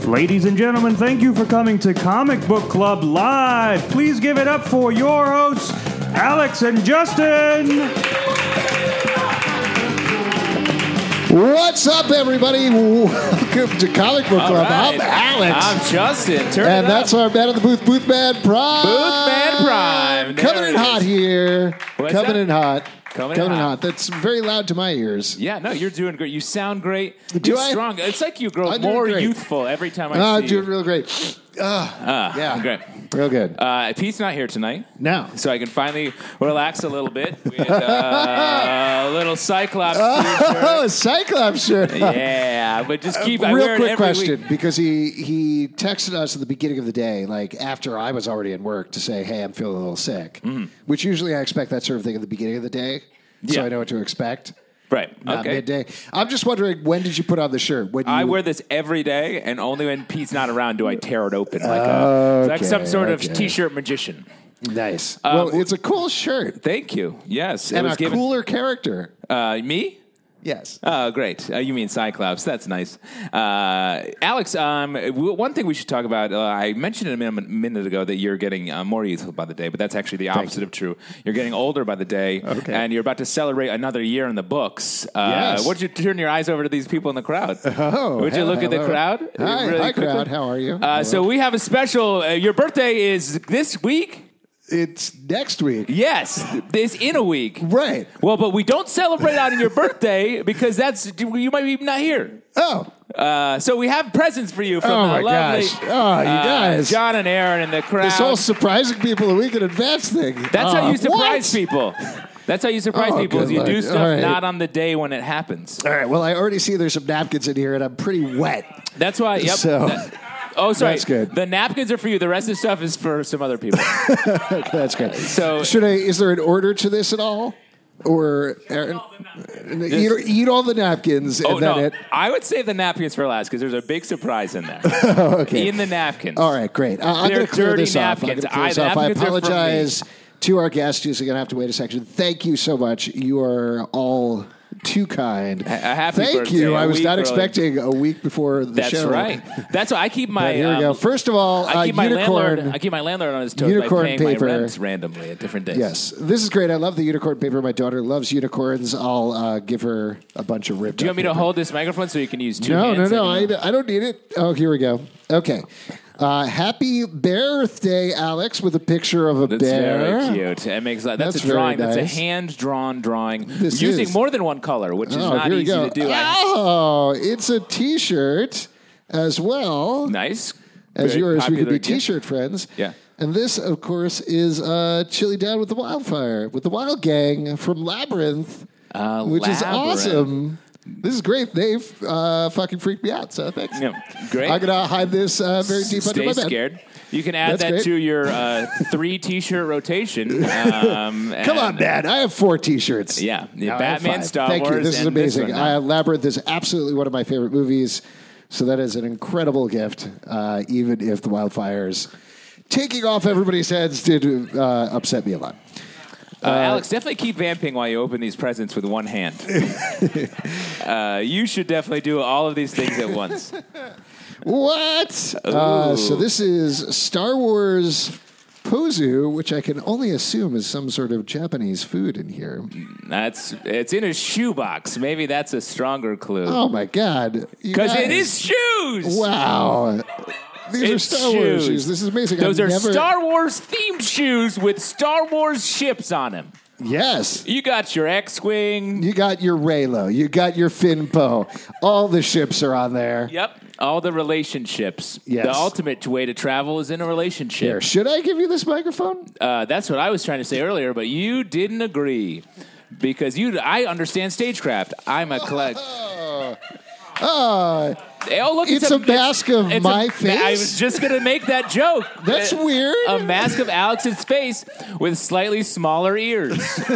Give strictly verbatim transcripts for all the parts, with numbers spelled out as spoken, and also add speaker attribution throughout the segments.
Speaker 1: Ladies and gentlemen, thank you for coming to Comic Book Club Live. Please give it up for your hosts, Alex and Justin.
Speaker 2: What's up, everybody? Welcome to Comic Book Club.
Speaker 3: Right.
Speaker 2: I'm Alex.
Speaker 3: I'm Justin. Turn
Speaker 2: and
Speaker 3: it
Speaker 2: that's
Speaker 3: up.
Speaker 2: our man of the booth, Boothman Prime.
Speaker 3: Boothman Prime. There
Speaker 2: Coming in
Speaker 3: it
Speaker 2: hot
Speaker 3: is.
Speaker 2: here.
Speaker 3: What's
Speaker 2: Coming
Speaker 3: that?
Speaker 2: in hot.
Speaker 3: Coming,
Speaker 2: Coming
Speaker 3: in
Speaker 2: in
Speaker 3: hot.
Speaker 2: hot. That's very loud to my ears.
Speaker 3: Yeah, no, you're doing great. You sound great.
Speaker 2: Do
Speaker 3: you're
Speaker 2: I?
Speaker 3: strong. It's like you grow
Speaker 2: I'm doing
Speaker 3: more
Speaker 2: great.
Speaker 3: youthful every time I
Speaker 2: Oh,
Speaker 3: see
Speaker 2: I'm doing
Speaker 3: you.
Speaker 2: real great. Uh,
Speaker 3: Ah,
Speaker 2: yeah.
Speaker 3: great.
Speaker 2: Real good.
Speaker 3: Uh, Pete's not here tonight.
Speaker 2: No.
Speaker 3: So I can finally relax a little bit with uh, a little Cyclops
Speaker 2: Oh,
Speaker 3: t-shirt.
Speaker 2: a Cyclops shirt.
Speaker 3: Yeah, but just keep. I wear
Speaker 2: Real
Speaker 3: it
Speaker 2: quick
Speaker 3: every
Speaker 2: question,
Speaker 3: week.
Speaker 2: because he, he texted us at the beginning of the day, like after I was already in work, to say, hey, I'm feeling a little sick,
Speaker 3: Mm-hmm.
Speaker 2: which usually I expect that sort of thing at the beginning of the day, so
Speaker 3: Yeah.
Speaker 2: I know what to expect.
Speaker 3: Right.
Speaker 2: Not
Speaker 3: Okay.
Speaker 2: midday. I'm just wondering, when did you put on the shirt? When you,
Speaker 3: I wear this every day, and only when Pete's not around do I tear it open like a like some
Speaker 2: Okay,
Speaker 3: sort of
Speaker 2: okay.
Speaker 3: T-shirt magician.
Speaker 2: Nice. well,
Speaker 3: w-
Speaker 2: it's a cool shirt.
Speaker 3: Thank you. Yes, it
Speaker 2: And
Speaker 3: was
Speaker 2: a
Speaker 3: given.
Speaker 2: cooler character.
Speaker 3: Uh, me?
Speaker 2: Yes.
Speaker 3: Oh, great. Uh, you mean Cyclops. That's nice. Uh, Alex, um, w- one thing we should talk about, uh, I mentioned it a minute, minute ago that you're getting uh, more youthful by the day, but that's actually the opposite of true. You're getting older by the day,
Speaker 2: Okay.
Speaker 3: and you're about to celebrate another year in the books. Uh,
Speaker 2: Yes.
Speaker 3: What did you turn your eyys over to these people in the crowd?
Speaker 2: Oh,
Speaker 3: Would you
Speaker 2: hello,
Speaker 3: look at the
Speaker 2: hello.
Speaker 3: crowd?
Speaker 2: Hi,
Speaker 3: really
Speaker 2: hi
Speaker 3: quickly?
Speaker 2: crowd. How are you?
Speaker 3: Uh, so we have a special, uh, your birthday is this week?
Speaker 2: It's next week.
Speaker 3: Yes, it's in a week.
Speaker 2: Right.
Speaker 3: Well, but we don't celebrate on your birthday because that's you might be not here.
Speaker 2: Oh.
Speaker 3: Uh, so we have presents for you from
Speaker 2: Oh,
Speaker 3: the
Speaker 2: my
Speaker 3: lovely
Speaker 2: gosh. Oh, you
Speaker 3: uh,
Speaker 2: guys.
Speaker 3: John and Aaron and the crowd.
Speaker 2: This whole surprising people a week in advance thing.
Speaker 3: That's
Speaker 2: Uh,
Speaker 3: how you surprise
Speaker 2: what?
Speaker 3: people. That's how you surprise
Speaker 2: Oh,
Speaker 3: people. Is
Speaker 2: good
Speaker 3: you do
Speaker 2: Lord.
Speaker 3: stuff
Speaker 2: All right.
Speaker 3: not on the day when it happens.
Speaker 2: All right. Well, I already see there's some napkins in here, and I'm pretty wet.
Speaker 3: That's why. Yep.
Speaker 2: So-
Speaker 3: That- oh, sorry.
Speaker 2: That's good.
Speaker 3: The napkins are for you. The rest of the stuff is for some other people.
Speaker 2: That's good.
Speaker 3: So-
Speaker 2: should I? Is there an order to this at all, or Aaron, eat, eat all the napkins
Speaker 3: Oh
Speaker 2: and then
Speaker 3: no!
Speaker 2: it?
Speaker 3: I would save the napkins for last because there's a big surprise in there.
Speaker 2: Okay.
Speaker 3: In the napkins.
Speaker 2: All right, great. Uh, I'm
Speaker 3: They're
Speaker 2: going to clear
Speaker 3: dirty
Speaker 2: this off. I'm
Speaker 3: napkins.
Speaker 2: gonna clear
Speaker 3: I-
Speaker 2: this
Speaker 3: the
Speaker 2: off. I
Speaker 3: napkins are from me.
Speaker 2: apologize to our guests who's going to have to wait a section. Thank you so much. You are all too kind.
Speaker 3: A happy
Speaker 2: Thank
Speaker 3: birthday,
Speaker 2: you.
Speaker 3: a
Speaker 2: I was
Speaker 3: week
Speaker 2: not
Speaker 3: early.
Speaker 2: expecting a week before the
Speaker 3: That's
Speaker 2: show.
Speaker 3: right. That's why I keep my.
Speaker 2: But here we
Speaker 3: um,
Speaker 2: go. First of all,
Speaker 3: I keep
Speaker 2: uh,
Speaker 3: my
Speaker 2: unicorn.
Speaker 3: landlord. I keep my landlord on his toes
Speaker 2: Unicorn
Speaker 3: by paying
Speaker 2: paper.
Speaker 3: my rent randomly at different days.
Speaker 2: Yes, this is great. I love the unicorn paper. My daughter loves unicorns. I'll uh, give her a bunch of ripped.
Speaker 3: Do you
Speaker 2: up
Speaker 3: want me to
Speaker 2: paper.
Speaker 3: hold this microphone so you can use two
Speaker 2: No, no,
Speaker 3: hands?
Speaker 2: no.
Speaker 3: I
Speaker 2: I,
Speaker 3: can-
Speaker 2: I don't need it. Oh, here we go. Okay. Uh, happy birthday, Alex, with a picture of a
Speaker 3: That's
Speaker 2: bear.
Speaker 3: very cute. It makes that's,
Speaker 2: That's
Speaker 3: a
Speaker 2: very
Speaker 3: drawing. That's a
Speaker 2: nice.
Speaker 3: hand drawn drawing
Speaker 2: This
Speaker 3: using
Speaker 2: is.
Speaker 3: more than one color, which is
Speaker 2: Oh,
Speaker 3: not
Speaker 2: here we
Speaker 3: easy
Speaker 2: go.
Speaker 3: to do. I-
Speaker 2: Oh, it's a T-shirt as well
Speaker 3: nice.
Speaker 2: as
Speaker 3: Very
Speaker 2: yours. We could
Speaker 3: popular
Speaker 2: be
Speaker 3: gift.
Speaker 2: T-shirt friends.
Speaker 3: Yeah.
Speaker 2: And this, of course, is uh, Chili Down with the Wildfire, with the Wild Gang from Labyrinth,
Speaker 3: Uh,
Speaker 2: which is
Speaker 3: Labyrinth.
Speaker 2: awesome. This is great. They've uh, fucking freaked me out, so thanks.
Speaker 3: Yeah, great.
Speaker 2: I'm going to hide this uh, very deep under
Speaker 3: Stay
Speaker 2: my bed.
Speaker 3: scared. You can add
Speaker 2: That's
Speaker 3: that
Speaker 2: great.
Speaker 3: to your uh, three T-shirt
Speaker 2: Come
Speaker 3: rotation. Um,
Speaker 2: on,
Speaker 3: and-
Speaker 2: Dad. I have four T-shirts.
Speaker 3: Yeah, the
Speaker 2: No, I have
Speaker 3: Batman,
Speaker 2: five.
Speaker 3: Star
Speaker 2: Thank you.
Speaker 3: Wars,
Speaker 2: This is
Speaker 3: and this
Speaker 2: amazing.
Speaker 3: one.
Speaker 2: uh, Labyrinth is absolutely one of my favorite movies, so that is an incredible gift, uh, even if the wildfires taking off everybody's heads did uh, upset me a lot.
Speaker 3: Uh, Alex, definitely keep vamping while you open these presents with one hand. uh, you should definitely do all of these things at once.
Speaker 2: What? Uh,
Speaker 3: Ooh.
Speaker 2: so this is Star Wars Pozu, which I can only assume is some sort of Japanese food in here.
Speaker 3: That's it's in a shoebox. Maybe that's a stronger clue.
Speaker 2: Oh, my God. You
Speaker 3: Because it
Speaker 2: guys.
Speaker 3: is shoes.
Speaker 2: Wow. These
Speaker 3: It's
Speaker 2: are Star Wars
Speaker 3: shoes.
Speaker 2: shoes. This is amazing.
Speaker 3: Those
Speaker 2: I've
Speaker 3: are
Speaker 2: never...
Speaker 3: Star Wars themed shoes with Star Wars ships on them.
Speaker 2: Yes.
Speaker 3: You got your X-wing.
Speaker 2: You got your Raylo. You got your Finpo. All the ships are on there.
Speaker 3: Yep, all the relationships.
Speaker 2: Yes.
Speaker 3: The ultimate way to travel is in a relationship.
Speaker 2: Here, should I give you this microphone?
Speaker 3: Uh, that's what I was trying to say earlier, but you didn't agree because you. I understand stagecraft. I'm a collect.
Speaker 2: Oh, oh
Speaker 3: Oh, look,
Speaker 2: It's a mask of
Speaker 3: it's
Speaker 2: my
Speaker 3: a-
Speaker 2: face?
Speaker 3: I was just going to make that joke.
Speaker 2: that's
Speaker 3: Uh,
Speaker 2: weird.
Speaker 3: A mask of Alex's face with slightly smaller ears.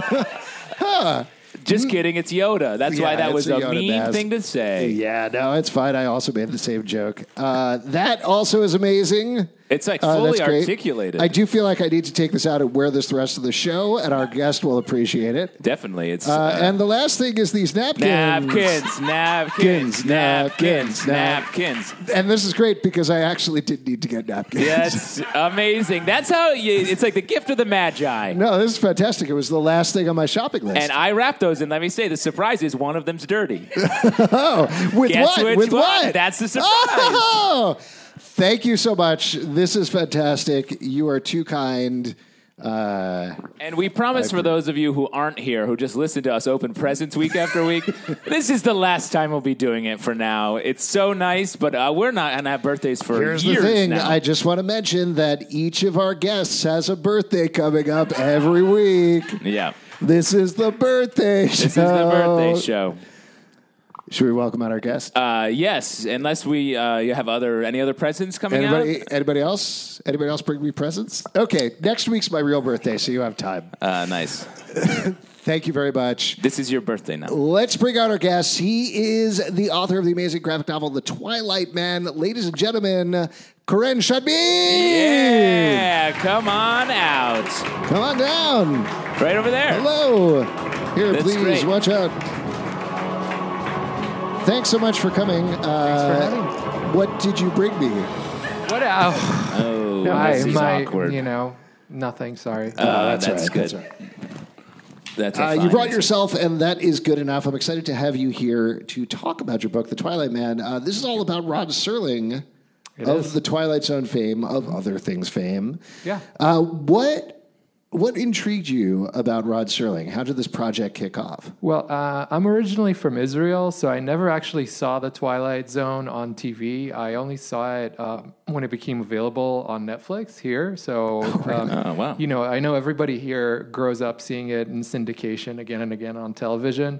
Speaker 3: Just kidding, it's Yoda. That's
Speaker 2: Yeah,
Speaker 3: why that
Speaker 2: it's
Speaker 3: was
Speaker 2: a
Speaker 3: a,
Speaker 2: Yoda
Speaker 3: mean
Speaker 2: mask.
Speaker 3: thing to say.
Speaker 2: Yeah, no, it's fine. I also made the same joke. Uh, that also is amazing.
Speaker 3: It's like
Speaker 2: Uh,
Speaker 3: fully
Speaker 2: that's great.
Speaker 3: articulated.
Speaker 2: I do feel like I need to take this out and wear this the rest of the show, and our guest will appreciate it.
Speaker 3: Definitely. It's
Speaker 2: Uh,
Speaker 3: uh,
Speaker 2: and the last thing is these napkins.
Speaker 3: napkins, napkins, napkins, napkins.
Speaker 2: And this is great because I actually did need to get napkins.
Speaker 3: That's amazing. That's how you, it's like the gift of the Magi.
Speaker 2: No, this is fantastic. It was the last thing on my shopping list.
Speaker 3: And I wrapped those, and let me say, the surprise is one of them's dirty.
Speaker 2: oh, with
Speaker 3: Guess
Speaker 2: what?
Speaker 3: which
Speaker 2: With
Speaker 3: one?
Speaker 2: what?
Speaker 3: That's the surprise.
Speaker 2: Oh, thank you so much. This is fantastic. You are too kind. Uh,
Speaker 3: And we promise for those of you who aren't here, who just listen to us open presents week after week, this is the last time we'll be doing it for now. It's so nice, but uh, we're not going to have birthdays for
Speaker 2: here's
Speaker 3: years
Speaker 2: the thing.
Speaker 3: now.
Speaker 2: I just want to mention that each of our guests has a birthday coming up every week.
Speaker 3: yeah.
Speaker 2: This is the birthday show.
Speaker 3: This is the birthday show.
Speaker 2: Should we welcome out our guest?
Speaker 3: Uh, yes, unless we uh, you have other any other presents coming
Speaker 2: Anybody,
Speaker 3: out.
Speaker 2: anybody else? Anybody else bring me presents? Okay, next week's my real birthday, so you have time.
Speaker 3: Uh, nice.
Speaker 2: Thank you very much.
Speaker 3: This is your birthday now.
Speaker 2: Let's bring out our guest. He is the author of the amazing graphic novel, The Twilight Man. Ladies and gentlemen, Corinne Shudby!
Speaker 3: Yeah, come on out.
Speaker 2: Come on down.
Speaker 3: Right over there.
Speaker 2: Hello. Here,
Speaker 3: That's
Speaker 2: please,
Speaker 3: great.
Speaker 2: watch out. Thanks so much for coming.
Speaker 4: Thanks for
Speaker 2: Uh,
Speaker 4: having me.
Speaker 2: what did you bring me?
Speaker 4: What? Oh,
Speaker 3: Oh,
Speaker 4: I,
Speaker 3: this is
Speaker 4: my,
Speaker 3: awkward.
Speaker 4: you know, nothing. Sorry.
Speaker 3: Uh,
Speaker 2: that's
Speaker 3: that's,
Speaker 2: right,
Speaker 3: good.
Speaker 2: that's right.
Speaker 3: That's a
Speaker 2: Uh, you
Speaker 3: fine
Speaker 2: brought
Speaker 3: answer.
Speaker 2: yourself, and that is good enough. I'm excited to have you here to talk about your book, The Twilight Man. Uh, this is all about Rod Serling
Speaker 4: It
Speaker 2: of
Speaker 4: is.
Speaker 2: the Twilight Zone fame, of other things fame.
Speaker 4: Yeah.
Speaker 2: Uh, what what intrigued you about Rod Serling? How did this project kick off?
Speaker 4: Well, uh, I'm originally from Israel, so I never actually saw The Twilight Zone on T V. I only saw it uh, when it became available on Netflix here. So, um,
Speaker 3: Oh, wow.
Speaker 4: you know, I know everybody here grows up seeing it in syndication again and again on television.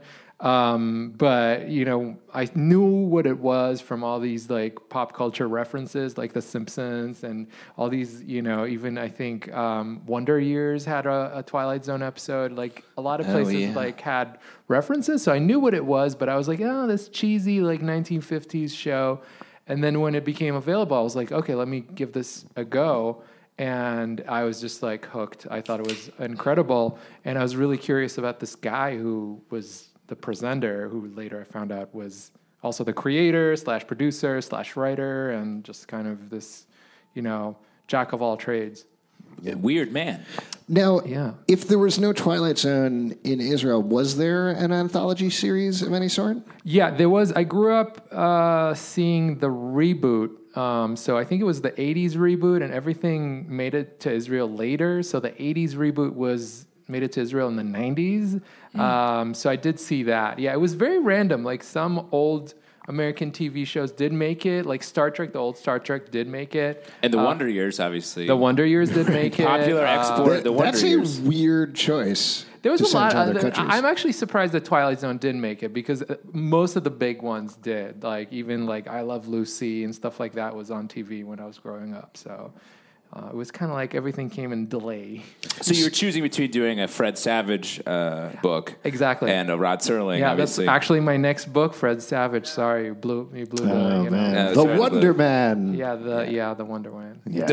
Speaker 4: Um, but, you know, I knew what it was from all these like pop culture references, like The Simpsons and all these, you know, even I think um, Wonder Years had a, a Twilight Zone episode. Like a lot of
Speaker 3: Oh,
Speaker 4: places
Speaker 3: yeah.
Speaker 4: like had references. So I knew what it was, but I was like, oh, this cheesy like nineteen fifties show. And then when it became available, I was like, okay, let me give this a go. And I was just like hooked. I thought it was incredible. And I was really curious about this guy who was the presenter, who later I found out was also the creator slash producer slash writer, and just kind of this, you know, jack of all trades.
Speaker 3: Weird man.
Speaker 2: Now,
Speaker 4: Yeah.
Speaker 2: if there was no Twilight Zone in Israel, was there an anthology series of any sort?
Speaker 4: Yeah, there was. I grew up uh, seeing the reboot. Um, so I think it was the eighties reboot, and everything made it to Israel later. So the eighties reboot was made it to Israel in the nineties.
Speaker 3: Mm.
Speaker 4: Um, so I did see that. Yeah, it was very random. Like some old American T V shows did make it. Like Star Trek, the old Star Trek did make it.
Speaker 3: And the
Speaker 4: Uh,
Speaker 3: Wonder Years, obviously.
Speaker 4: The Wonder Years did make it.
Speaker 3: Popular
Speaker 4: Uh,
Speaker 3: export. the Wonder
Speaker 2: That's
Speaker 3: Years.
Speaker 2: a weird choice.
Speaker 4: There was
Speaker 2: to
Speaker 4: a
Speaker 2: send
Speaker 4: lot.
Speaker 2: to other
Speaker 4: uh,
Speaker 2: countries.
Speaker 4: I'm actually surprised that Twilight Zone didn't make it because uh, most of the big ones did. Like even like I Love Lucy and stuff like that was on T V when I was growing up. So uh, it was kind of like everything came in delay.
Speaker 3: So you were choosing between doing a Fred Savage uh, book,
Speaker 4: Exactly.
Speaker 3: and a Rod Serling.
Speaker 4: Yeah,
Speaker 3: obviously.
Speaker 4: that's actually my next book, Fred Savage. Sorry, you blew you blew the
Speaker 2: Oh,
Speaker 4: you know.
Speaker 2: man.
Speaker 3: Yeah, that's
Speaker 2: the
Speaker 3: right,
Speaker 2: Wonder
Speaker 3: but-
Speaker 2: Man.
Speaker 4: Yeah, the yeah the Wonder Woman.
Speaker 2: Yes.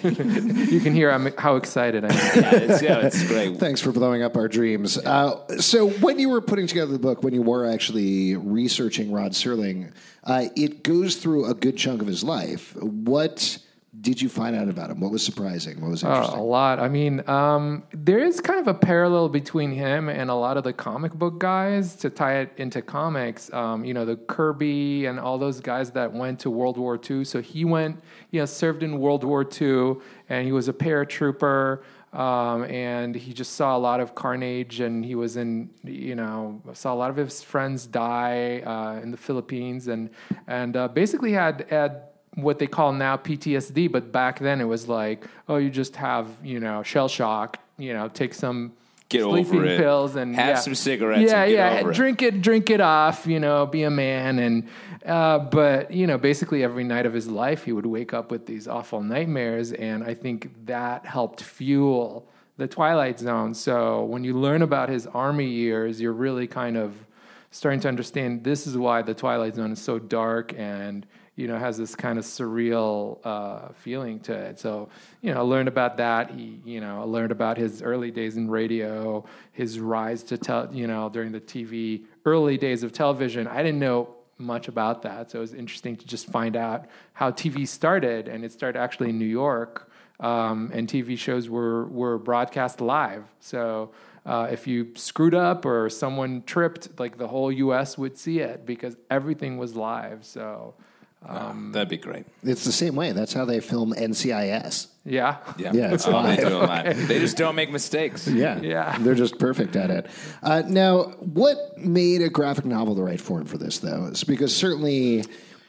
Speaker 4: You can hear I'm, how excited I am.
Speaker 3: yeah, it's, yeah, it's great.
Speaker 2: Thanks for blowing up our dreams. Uh, so, when you were putting together the book, when you were actually researching Rod Serling, uh, it goes through a good chunk of his life. What did you find out about him? What was surprising? What was
Speaker 4: Uh,
Speaker 2: interesting?
Speaker 4: a lot. I mean, um, there is kind of a parallel between him and a lot of the comic book guys to tie it into comics. Um, you know, the Kirby and all those guys that went to World War Two. So he went, you know, served in World War Two, and he was a paratrooper. Um, and he just saw a lot of carnage, and he was in, you know, saw a lot of his friends die uh, in the Philippines, and and uh, basically had had what they call now P T S D, but back then it was like, oh, you just have, you know, shell shock, you know, take some
Speaker 3: Get over
Speaker 4: sleeping
Speaker 3: it.
Speaker 4: pills and
Speaker 3: Have
Speaker 4: yeah.
Speaker 3: some cigarettes
Speaker 4: Yeah,
Speaker 3: and get
Speaker 4: yeah,
Speaker 3: over it.
Speaker 4: drink it, drink it off, you know, be a man. And uh, but you know, basically every night of his life, he would wake up with these awful nightmares, and I think that helped fuel the Twilight Zone. So when you learn about his army years, you're really kind of starting to understand this is why the Twilight Zone is so dark and, you know, has this kind of surreal uh, feeling to it. So, you know, I learned about that. He, you know, I learned about his early days in radio, his rise to, tel- you know, during the T V, early days of television. I didn't know much about that. So it was interesting to just find out how T V started, and it started actually in New York, um, and T V shows were, were broadcast live. So uh, if you screwed up or someone tripped, like the whole U S would see it because everything was live. So
Speaker 3: um, oh, that'd be great.
Speaker 2: It's the same way. That's how they film N C I S.
Speaker 4: Yeah.
Speaker 3: Yeah.
Speaker 2: Yeah, it's
Speaker 3: oh,
Speaker 2: live.
Speaker 3: They, do it live. They just don't make mistakes.
Speaker 2: Yeah.
Speaker 4: Yeah.
Speaker 2: They're just perfect at it. Uh, now, what made a graphic novel the right form for this, though? It's because certainly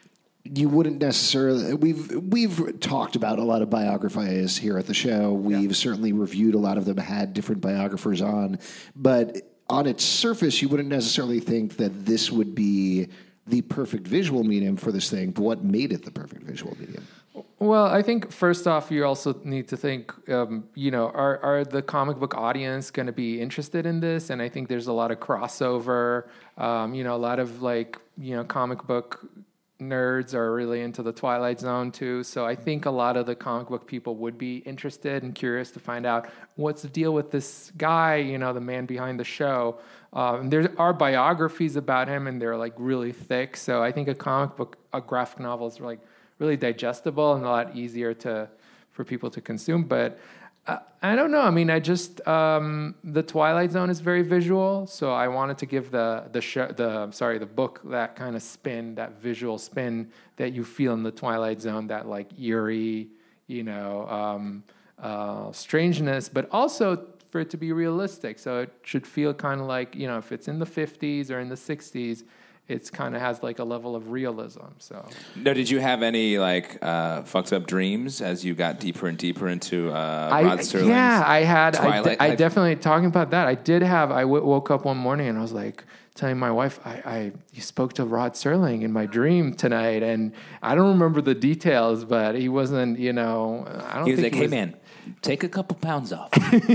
Speaker 2: you wouldn't necessarily... We've we've talked about a lot of biographies here at the show. We've yeah. certainly reviewed a lot of them, had different biographers on. But on its surface, you wouldn't necessarily think that this would be the perfect visual medium for this thing, but what made it the perfect visual medium?
Speaker 4: Well, I think first off, you also need to think, um, you know, are are the comic book audience going to be interested in this? And I think there's a lot of crossover. Um, you know, a lot of like, you know, comic book nerds are really into the Twilight Zone too. So I think a lot of the comic book people would be interested and curious to find out what's the deal with this guy, you know, the man behind the show. Um, there are biographies about him, and they're like really thick. So I think a comic book, a graphic novel is like really digestible and a lot easier to for people to consume. But uh, I don't know. I mean, I just um, the Twilight Zone is very visual, so I wanted to give the the show, the sorry the book that kind of spin, that visual spin that you feel in the Twilight Zone, that like eerie, you know, um, uh, strangeness, but also for it to be realistic. So it should feel kind of like, you know, if it's in the fifties or in the sixties, it's kind of has like a level of realism. So,
Speaker 3: no, did you have any like uh, fucked up dreams as you got deeper and deeper into uh,
Speaker 4: I,
Speaker 3: Rod Serling's
Speaker 4: yeah, I had.
Speaker 3: Twilight?
Speaker 4: I, d- I definitely talking about that. I did have. I w- woke up one morning and I was like telling my wife, I, I you spoke to Rod Serling in my dream tonight, and I don't remember the details, but he wasn't. You know, I don't.
Speaker 3: He was
Speaker 4: think
Speaker 3: like,
Speaker 4: he
Speaker 3: "Hey,
Speaker 4: was,
Speaker 3: man, take a couple pounds off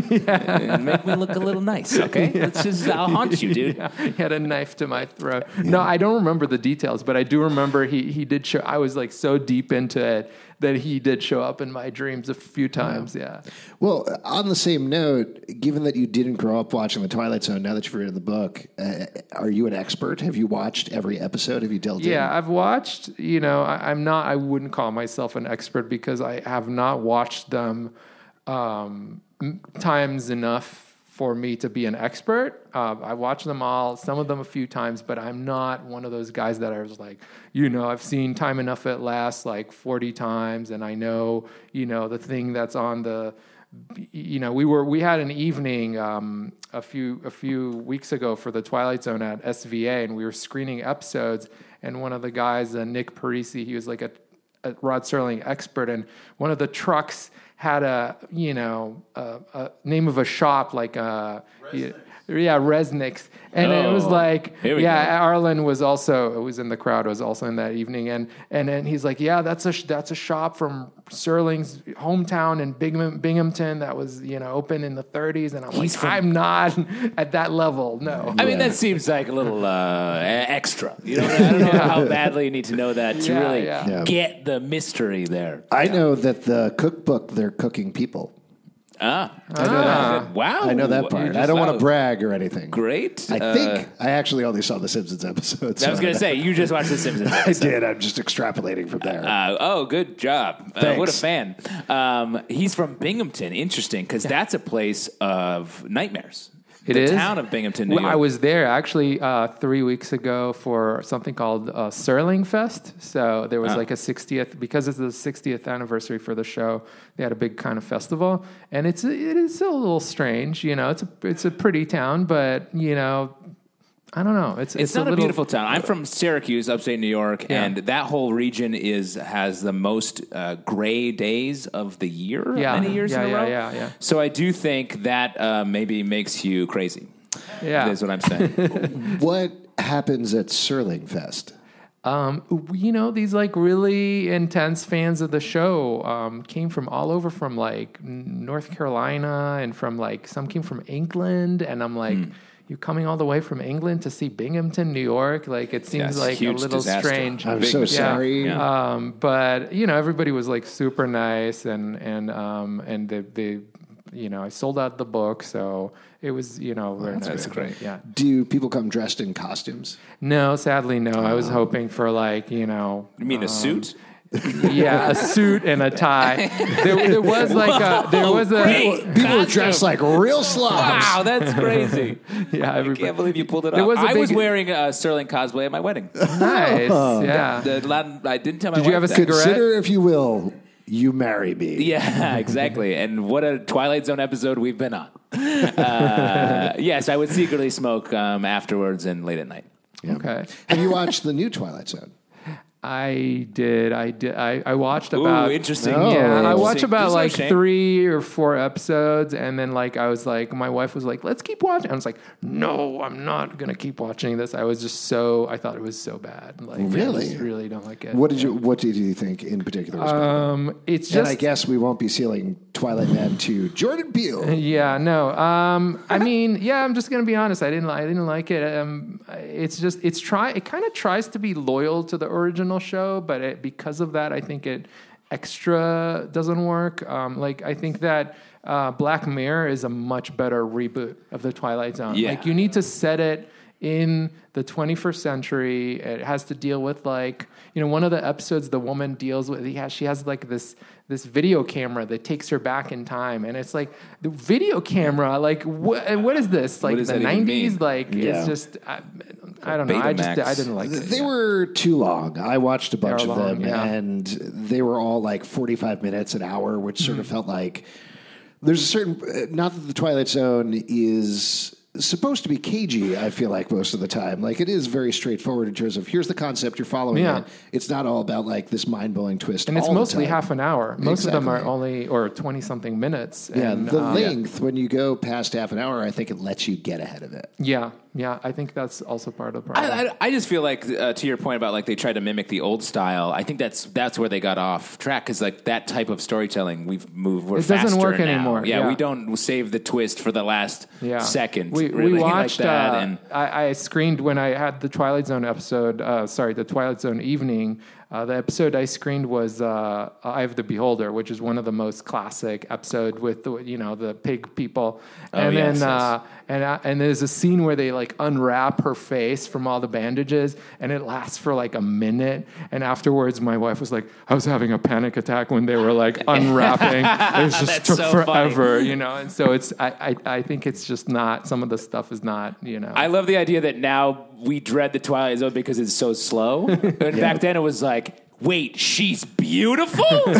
Speaker 3: and make me look a little nice, okay? Yeah. Let's just, I'll haunt you, dude."
Speaker 4: Yeah. He had a knife to my throat. No, I don't remember the details, but I do remember he he did show. I was like so deep into it that he did show up in my dreams a few times. Yeah.
Speaker 2: Well, on the same note, given that you didn't grow up watching The Twilight Zone, now that you've read the book, uh, are you an expert? Have you watched every episode? Have you delved in?
Speaker 4: Yeah, I've watched. You know, I, I'm not. I wouldn't call myself an expert because I have not watched them um, times enough for me to be an expert. Uh, I watched them all, some of them a few times, but I'm not one of those guys that I was like, you know, I've seen Time Enough at Last like forty times, and I know, you know, the thing that's on the, you know, we were we had an evening um, a few a few weeks ago for the Twilight Zone at S V A, and we were screening episodes, and one of the guys, uh, Nick Parisi, he was like a, a Rod Serling expert, and one of the trucks had a, you know, a, a name of a shop like a, yeah, yeah, Resnick's. And oh, it was like, yeah, go. Arlen was also, was in the crowd, was also in that evening. And and then he's like, yeah, that's a that's a shop from Serling's hometown in Bingham, Binghamton that was, you know, open in the thirties. And I'm he's like, from, I'm not at that level, no.
Speaker 3: I mean, that seems like a little uh, extra. You know, I don't know yeah. how badly you need to know that to
Speaker 4: yeah,
Speaker 3: really
Speaker 4: yeah.
Speaker 3: get the mystery there.
Speaker 2: I yeah. know that the cookbook, they're cooking people.
Speaker 3: Ah.
Speaker 2: I know
Speaker 3: ah.
Speaker 2: that.
Speaker 3: Wow.
Speaker 2: I know that part. I don't want to brag or anything.
Speaker 3: Great.
Speaker 2: I
Speaker 3: uh,
Speaker 2: think I actually only saw the Simpsons episodes.
Speaker 3: I was going to say, you just watched the Simpsons episode.
Speaker 2: I did. I'm just extrapolating from there.
Speaker 3: Uh, oh, good job. Uh, what a fan. Um, he's from Binghamton. Interesting, because that's a place of nightmares.
Speaker 4: It
Speaker 3: the
Speaker 4: is?
Speaker 3: town of Binghamton, New York.
Speaker 4: I was there actually uh, three weeks ago for something called uh, Serling Fest. So there was
Speaker 3: oh.
Speaker 4: like a sixtieth, because it's the sixtieth anniversary for the show, they had a big kind of festival. And it's it is a little strange, you know, it's a, it's a pretty town, but, you know, I don't know. It's
Speaker 3: it's,
Speaker 4: it's
Speaker 3: not a,
Speaker 4: a little,
Speaker 3: beautiful town. I'm from Syracuse, upstate New York,
Speaker 4: yeah.
Speaker 3: and that whole region is has the most uh, gray days of the year.
Speaker 4: Yeah.
Speaker 3: Many years
Speaker 4: yeah,
Speaker 3: in a
Speaker 4: yeah,
Speaker 3: row.
Speaker 4: Yeah, yeah.
Speaker 3: So I do think that uh, maybe makes you crazy.
Speaker 4: Yeah,
Speaker 3: is what I'm saying.
Speaker 2: What happens at Serling Fest?
Speaker 4: Um, you know, these like really intense fans of the show um, came from all over, from like North Carolina and from like some came from England, and I'm like. Mm. you coming all the way from England to see Binghamton, New York? Like, it seems
Speaker 3: it's a
Speaker 4: like a
Speaker 3: huge
Speaker 4: little
Speaker 3: disaster.
Speaker 4: strange.
Speaker 2: I'm
Speaker 3: Big
Speaker 2: so
Speaker 3: mistake.
Speaker 2: sorry.
Speaker 3: Yeah.
Speaker 4: Um, but you know, everybody was like super nice, and and um, and they, they, you know, I sold out the book, so it was, you know, very nice.
Speaker 3: that's great.
Speaker 4: Yeah.
Speaker 2: Do people come dressed in costumes?
Speaker 4: No, sadly, no. I was hoping for like, you know,
Speaker 3: You mean a suit?
Speaker 4: yeah, a suit and a tie. There, there was like a, there was a,
Speaker 3: Great.
Speaker 2: People were
Speaker 3: Costume.
Speaker 2: dressed like real slobs.
Speaker 3: Wow, that's crazy.
Speaker 4: yeah,
Speaker 3: I
Speaker 4: everybody.
Speaker 3: can't believe you pulled it
Speaker 4: There
Speaker 3: off.
Speaker 4: was a
Speaker 3: I was
Speaker 4: big-
Speaker 3: wearing a Sterling cosplay at my wedding.
Speaker 4: Nice, yeah.
Speaker 3: The Latin, I didn't tell my
Speaker 4: Did
Speaker 3: wife
Speaker 4: you have a
Speaker 3: that.
Speaker 4: cigarette?
Speaker 2: Consider, if you will, you marry me.
Speaker 3: Yeah, exactly. And what a Twilight Zone episode we've been on. Uh, yes, I would secretly smoke um, afterwards and late at night.
Speaker 4: Okay.
Speaker 2: Have you watched the new Twilight Zone?
Speaker 4: I did. I did. I, I watched
Speaker 3: Ooh,
Speaker 4: about.
Speaker 3: interesting.
Speaker 2: Oh.
Speaker 4: Yeah, I watched
Speaker 3: Interesting.
Speaker 4: about
Speaker 3: There's no
Speaker 4: like
Speaker 3: shame.
Speaker 4: three or four episodes, and then like I was like, my wife was like, "Let's keep watching." I was like, "No, I'm not gonna keep watching this." I was just so. I thought it was so bad. Like,
Speaker 2: Really?
Speaker 4: I just really don't like it.
Speaker 2: What did you What did you think in particular? Was bad?
Speaker 4: Um, it's
Speaker 2: and
Speaker 4: just.
Speaker 2: I guess we won't be sealing Twilight Man to Jordan Peele.
Speaker 4: Yeah, no. Um, I mean, yeah, I'm just gonna be honest. I didn't. I didn't like it. Um, it's just. It's try. It kind of tries to be loyal to the original show, but it, because of that, I think it extra doesn't work. Um, like I think that uh, Black Mirror is a much better reboot of the Twilight Zone.
Speaker 3: Yeah.
Speaker 4: Like you need to set it in the twenty-first century. It has to deal with like, you know, one of the episodes the woman deals with, yeah, she has like this this video camera that takes her back in time, and it's like the video camera, like what what is this? Like
Speaker 3: does
Speaker 4: the
Speaker 3: that even
Speaker 4: nineties?
Speaker 3: mean?
Speaker 4: Like
Speaker 2: Yeah.
Speaker 4: it's just I, I don't know. I just
Speaker 3: Betamax.
Speaker 4: I didn't like it.
Speaker 2: They
Speaker 4: yeah.
Speaker 2: were too long. I watched a bunch
Speaker 4: They
Speaker 2: of
Speaker 4: are
Speaker 2: them,
Speaker 4: long, yeah.
Speaker 2: and they were all like forty-five minutes, an hour, which sort
Speaker 4: Mm-hmm.
Speaker 2: of felt like there's a certain. uh, Not that the Twilight Zone is supposed to be cagey. I feel like most of the time, like it is very straightforward in terms of here's the concept, you're following
Speaker 4: Yeah.
Speaker 2: it. It's not all about like this mind blowing twist.
Speaker 4: And it's
Speaker 2: all the
Speaker 4: mostly
Speaker 2: time.
Speaker 4: half an hour. Most of them are
Speaker 2: Exactly.
Speaker 4: only or twenty something minutes.
Speaker 2: Yeah,
Speaker 4: and,
Speaker 2: the
Speaker 4: um,
Speaker 2: length when you go past half an hour, I think it lets you get ahead of it.
Speaker 4: Yeah, yeah. I think that's also part of the problem.
Speaker 3: I, I, I just feel like, uh, to your point about like they tried to mimic the old style. I think that's that's where they got off track because like that type of storytelling we've moved. We're
Speaker 4: It doesn't
Speaker 3: faster
Speaker 4: work
Speaker 3: now.
Speaker 4: anymore,
Speaker 3: Yeah,
Speaker 4: yeah.
Speaker 3: we don't save the twist for the last
Speaker 4: yeah.
Speaker 3: second.
Speaker 4: We,
Speaker 3: really,
Speaker 4: we
Speaker 3: like
Speaker 4: watched.
Speaker 3: that.
Speaker 4: uh,
Speaker 3: and
Speaker 4: I, I screened when I had the Twilight Zone episode. Uh, sorry, the Twilight Zone evening. Uh, the episode I screened was uh, "Eye of the Beholder," which is one of the most classic episode with the you know the pig people.
Speaker 3: Oh,
Speaker 4: And
Speaker 3: yes,
Speaker 4: then
Speaker 3: yes.
Speaker 4: uh, and uh, and there's a scene where they like unwrap her face from all the bandages, and it lasts for like a minute. And afterwards, my wife was like, "I was having a panic attack when they were like unwrapping. It was just
Speaker 3: That's
Speaker 4: took
Speaker 3: so
Speaker 4: forever, you know." And so it's I, I I think it's just not some of the stuff is not you know.
Speaker 3: I love the idea that now we dread the Twilight Zone because it's so slow. And back then it was like, wait, she's beautiful?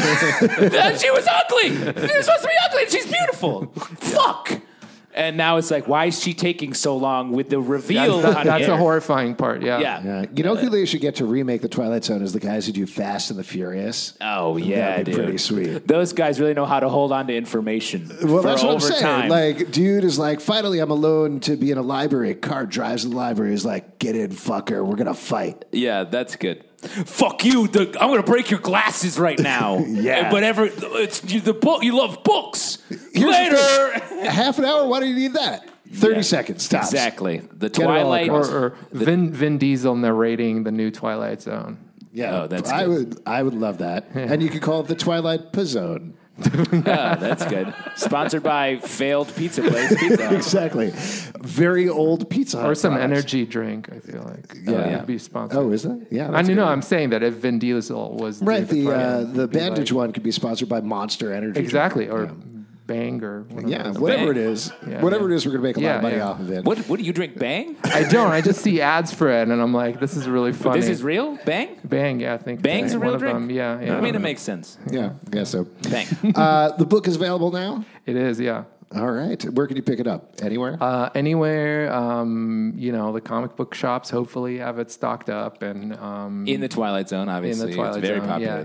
Speaker 3: She was ugly. She was supposed to be ugly and she's beautiful. Fuck. And now it's like, why is she taking so long with the reveal?
Speaker 4: That's, that,
Speaker 3: on
Speaker 4: that's
Speaker 3: air?
Speaker 4: a horrifying part. Yeah.
Speaker 3: Yeah.
Speaker 2: Yeah. You know who they should get to remake the Twilight Zone is the guys who do Fast and the Furious.
Speaker 3: Oh, yeah,
Speaker 2: That'd be
Speaker 3: dude.
Speaker 2: pretty sweet.
Speaker 3: Those guys really know how to hold on to information
Speaker 2: Well,
Speaker 3: for
Speaker 2: that's what I'm
Speaker 3: over
Speaker 2: saying.
Speaker 3: time.
Speaker 2: Like, dude is like, finally, I'm alone to be in a library. Car drives to the library. He's like, get in, fucker. We're gonna fight.
Speaker 3: Yeah, that's good. Fuck you! The, I'm going to break your glasses right now.
Speaker 2: Yeah.
Speaker 3: But ever, it's you, the book. You love books.
Speaker 2: Here's the
Speaker 3: Later.
Speaker 2: thing. Half an hour. Why do you need that? Thirty
Speaker 3: Yeah.
Speaker 2: seconds. Tops.
Speaker 3: Exactly. The
Speaker 2: Get it all
Speaker 3: Twilight.
Speaker 2: across.
Speaker 4: Or, or Vin Vin Diesel narrating the new Twilight Zone.
Speaker 2: Yeah.
Speaker 3: Oh, that's
Speaker 2: I
Speaker 3: good.
Speaker 2: would. I would love that. And you could call it the Twilight Pizzone.
Speaker 3: Ah, that's good. Sponsored by failed pizza place. Pizza Hut.
Speaker 2: Exactly. Very old Pizza Hut
Speaker 4: Or some
Speaker 2: products.
Speaker 4: energy drink, I feel like.
Speaker 2: Yeah.
Speaker 4: Uh,
Speaker 3: Yeah.
Speaker 4: would be sponsored.
Speaker 2: Oh, is that? Yeah.
Speaker 4: I
Speaker 2: that's
Speaker 4: mean, no,
Speaker 2: good.
Speaker 4: I'm saying that if Vin Diesel was
Speaker 2: Right.
Speaker 4: doing
Speaker 2: The uh,
Speaker 4: Twilight,
Speaker 2: the
Speaker 4: it'd be
Speaker 2: bandage
Speaker 4: like-
Speaker 2: one could be sponsored by Monster Energy.
Speaker 4: exactly, or Bang, or one of
Speaker 2: Yeah,
Speaker 4: those.
Speaker 2: whatever
Speaker 3: Bang.
Speaker 2: it is,
Speaker 4: Yeah,
Speaker 2: whatever
Speaker 4: yeah.
Speaker 2: it is, we're going to make a lot
Speaker 4: Yeah,
Speaker 2: of money
Speaker 4: yeah.
Speaker 2: off of it.
Speaker 3: What? What do you drink? Bang?
Speaker 4: I don't. I just see ads for it, and I'm like, this is really funny.
Speaker 3: This is real. Bang.
Speaker 4: Bang. Yeah, I think
Speaker 3: Bang's a
Speaker 4: one
Speaker 3: real
Speaker 4: of
Speaker 3: drink.
Speaker 4: them. Yeah, yeah.
Speaker 3: I mean, it makes sense.
Speaker 2: Yeah, I guess so.
Speaker 3: Bang.
Speaker 2: Uh, the book is available now.
Speaker 4: It is. Yeah.
Speaker 2: All right, where can you pick it up? Anywhere?
Speaker 4: Uh, anywhere, um, you know, the comic book shops hopefully have it stocked up, and um,
Speaker 3: In the Twilight Zone,
Speaker 4: in
Speaker 3: obviously,
Speaker 4: the Twilight
Speaker 3: it's very
Speaker 4: Zone.
Speaker 3: popular
Speaker 4: yeah,
Speaker 3: there.
Speaker 4: Yeah, yeah.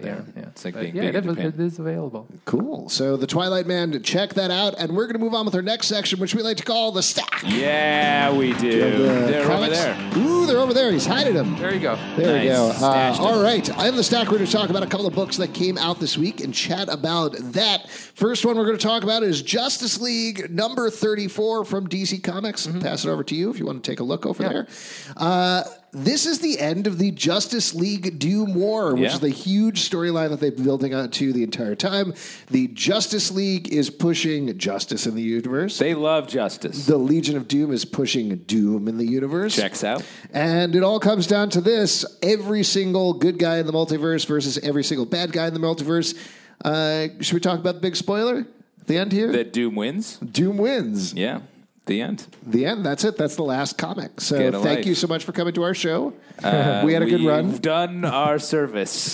Speaker 3: It's like
Speaker 4: But
Speaker 3: being
Speaker 4: yeah,
Speaker 3: big
Speaker 4: it,
Speaker 3: in
Speaker 4: is-
Speaker 3: Japan.
Speaker 4: it is available.
Speaker 2: Cool. So the Twilight Man, check that out. And we're going to move on with our next section, which we like to call the stack.
Speaker 3: Yeah, we do.
Speaker 2: The
Speaker 3: They're over
Speaker 2: comics.
Speaker 3: there.
Speaker 2: Ooh, they're over there. He's hiding them.
Speaker 4: There you go.
Speaker 2: There
Speaker 3: Nice.
Speaker 2: we go. Uh,
Speaker 3: Stashed it.
Speaker 2: all right. I have the stack. We're going to talk about a couple of books that came out this week and chat about that. First one we're going to talk about is Justice League number thirty-four from D C Comics. Pass it over to you if you want to take a look over
Speaker 4: Yeah.
Speaker 2: there. Uh, this is the end of the Justice League Doom War, which
Speaker 3: Yeah.
Speaker 2: is the huge storyline that they've been building up to the entire time. The Justice League is pushing justice in the universe.
Speaker 3: They love justice.
Speaker 2: The Legion of Doom is pushing doom in the universe.
Speaker 3: Checks out.
Speaker 2: And it all comes down to this. Every single good guy in the multiverse versus every single bad guy in the multiverse. Uh, should we talk about the big spoiler at the end here?
Speaker 3: That Doom wins.
Speaker 2: Doom wins.
Speaker 3: Yeah. The end.
Speaker 2: The end. That's it. That's the last comic. So
Speaker 3: Get a
Speaker 2: thank
Speaker 3: life.
Speaker 2: you so much for coming to our show.
Speaker 3: Uh,
Speaker 2: we had a good
Speaker 3: we've
Speaker 2: run.
Speaker 3: done our service.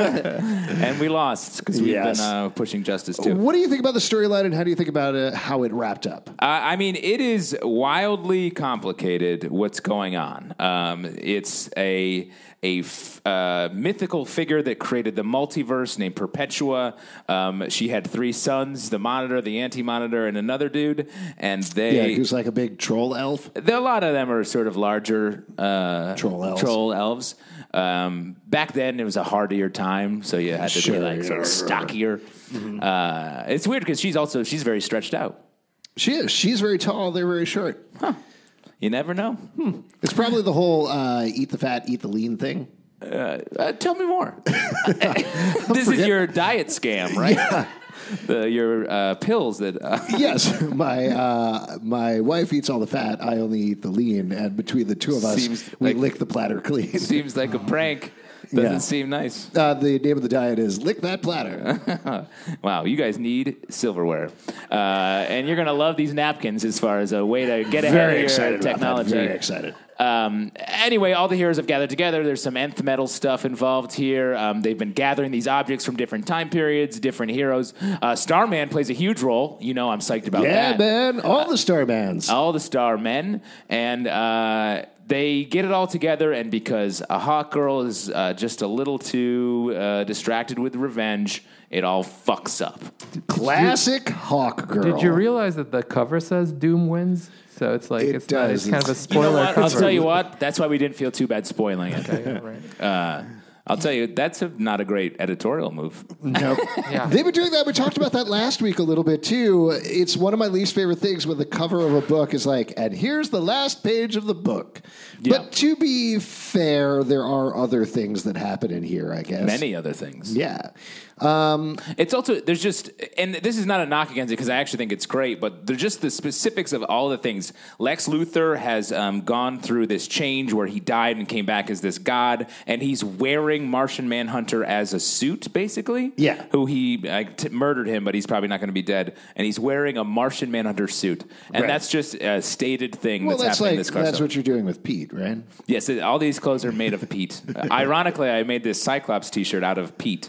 Speaker 3: And we lost because we've
Speaker 2: Yes.
Speaker 3: been uh, pushing justice too.
Speaker 2: What do you think about the storyline and how do you think about uh, how it wrapped up?
Speaker 3: Uh, I mean, it is wildly complicated what's going on. Um, it's a a f- uh, mythical figure that created the multiverse named Perpetua. Um, she had three sons: the Monitor, the Anti-Monitor, and another dude. And they,
Speaker 2: Yeah, who's like a big troll elf.
Speaker 3: a lot of them are sort of larger uh,
Speaker 2: Troll elves.
Speaker 3: Troll elves. Um, back then, it was a hardier time, so you had to
Speaker 2: Sure.
Speaker 3: be like sort of stockier. Uh, it's weird because she's also she's very stretched out.
Speaker 2: She is. She's very tall. They're very short.
Speaker 3: You never know.
Speaker 2: It's probably the whole uh, eat the fat, eat the lean thing.
Speaker 3: Uh, tell me more. This is your diet scam, right? The, your uh, pills that. Uh,
Speaker 2: Yes, my uh, my wife eats all the fat. I only eat the lean, and between the two of us,
Speaker 3: Seems
Speaker 2: we
Speaker 3: like-
Speaker 2: lick the platter clean.
Speaker 3: seems like a prank. Doesn't
Speaker 2: Yeah.
Speaker 3: seem nice.
Speaker 2: Uh, the name of the diet is lick that platter.
Speaker 3: Wow, you guys need silverware, uh, and you're gonna love these napkins as far as a way to get ahead
Speaker 2: Very
Speaker 3: of your
Speaker 2: excited about that.
Speaker 3: technology.
Speaker 2: Very excited.
Speaker 3: Um, anyway, all the heroes have gathered together. There's some nth metal stuff involved here. Um, they've been gathering these objects from different time periods, different heroes. Uh, Starman plays a huge role. You know, I'm psyched about
Speaker 2: Yeah,
Speaker 3: that.
Speaker 2: man, all the Starmans.
Speaker 3: All the star men, and uh, they get it all together. And because a hawk girl is uh, just a little too uh, distracted with revenge, it all fucks up.
Speaker 2: Classic Hawk Girl.
Speaker 4: Did you realize that the cover says Doom wins? So it's like
Speaker 2: It
Speaker 4: it's, not,
Speaker 2: does.
Speaker 4: it's kind of a
Speaker 2: It's-
Speaker 3: You know
Speaker 4: spoiler
Speaker 3: what?
Speaker 4: cover.
Speaker 3: I'll tell you what. That's why we didn't feel too bad spoiling it.
Speaker 4: Yeah, right.
Speaker 3: Uh, I'll tell you, that's a, not a great editorial move.
Speaker 2: Nope.
Speaker 4: Yeah.
Speaker 2: They've been doing that. We talked about that last week a little bit too. It's one of my least favorite things when the cover of a book is like, and here's the last page of the book.
Speaker 3: Yeah.
Speaker 2: But to be fair, there are other things that happen in here, I guess.
Speaker 3: Many other things.
Speaker 2: Yeah.
Speaker 3: It's also, there's just, and this is not a knock against it because I actually think it's great, but there's just the specifics of all the things. Lex Luthor has um, gone through this change where he died and came back as this god, and he's wearing Martian Manhunter as a suit, basically.
Speaker 2: Yeah.
Speaker 3: Who he like, t- murdered him, but he's probably not going to be dead. And he's wearing a Martian Manhunter suit. And
Speaker 2: Right.
Speaker 3: that's just a stated thing
Speaker 2: Well,
Speaker 3: that's,
Speaker 2: that's
Speaker 3: happening
Speaker 2: like
Speaker 3: in this
Speaker 2: that's
Speaker 3: crossover.
Speaker 2: what you're doing with Pete, right?
Speaker 3: Yes, it- all these clothes are made of peat. Uh, ironically, I made this Cyclops T-shirt out of peat.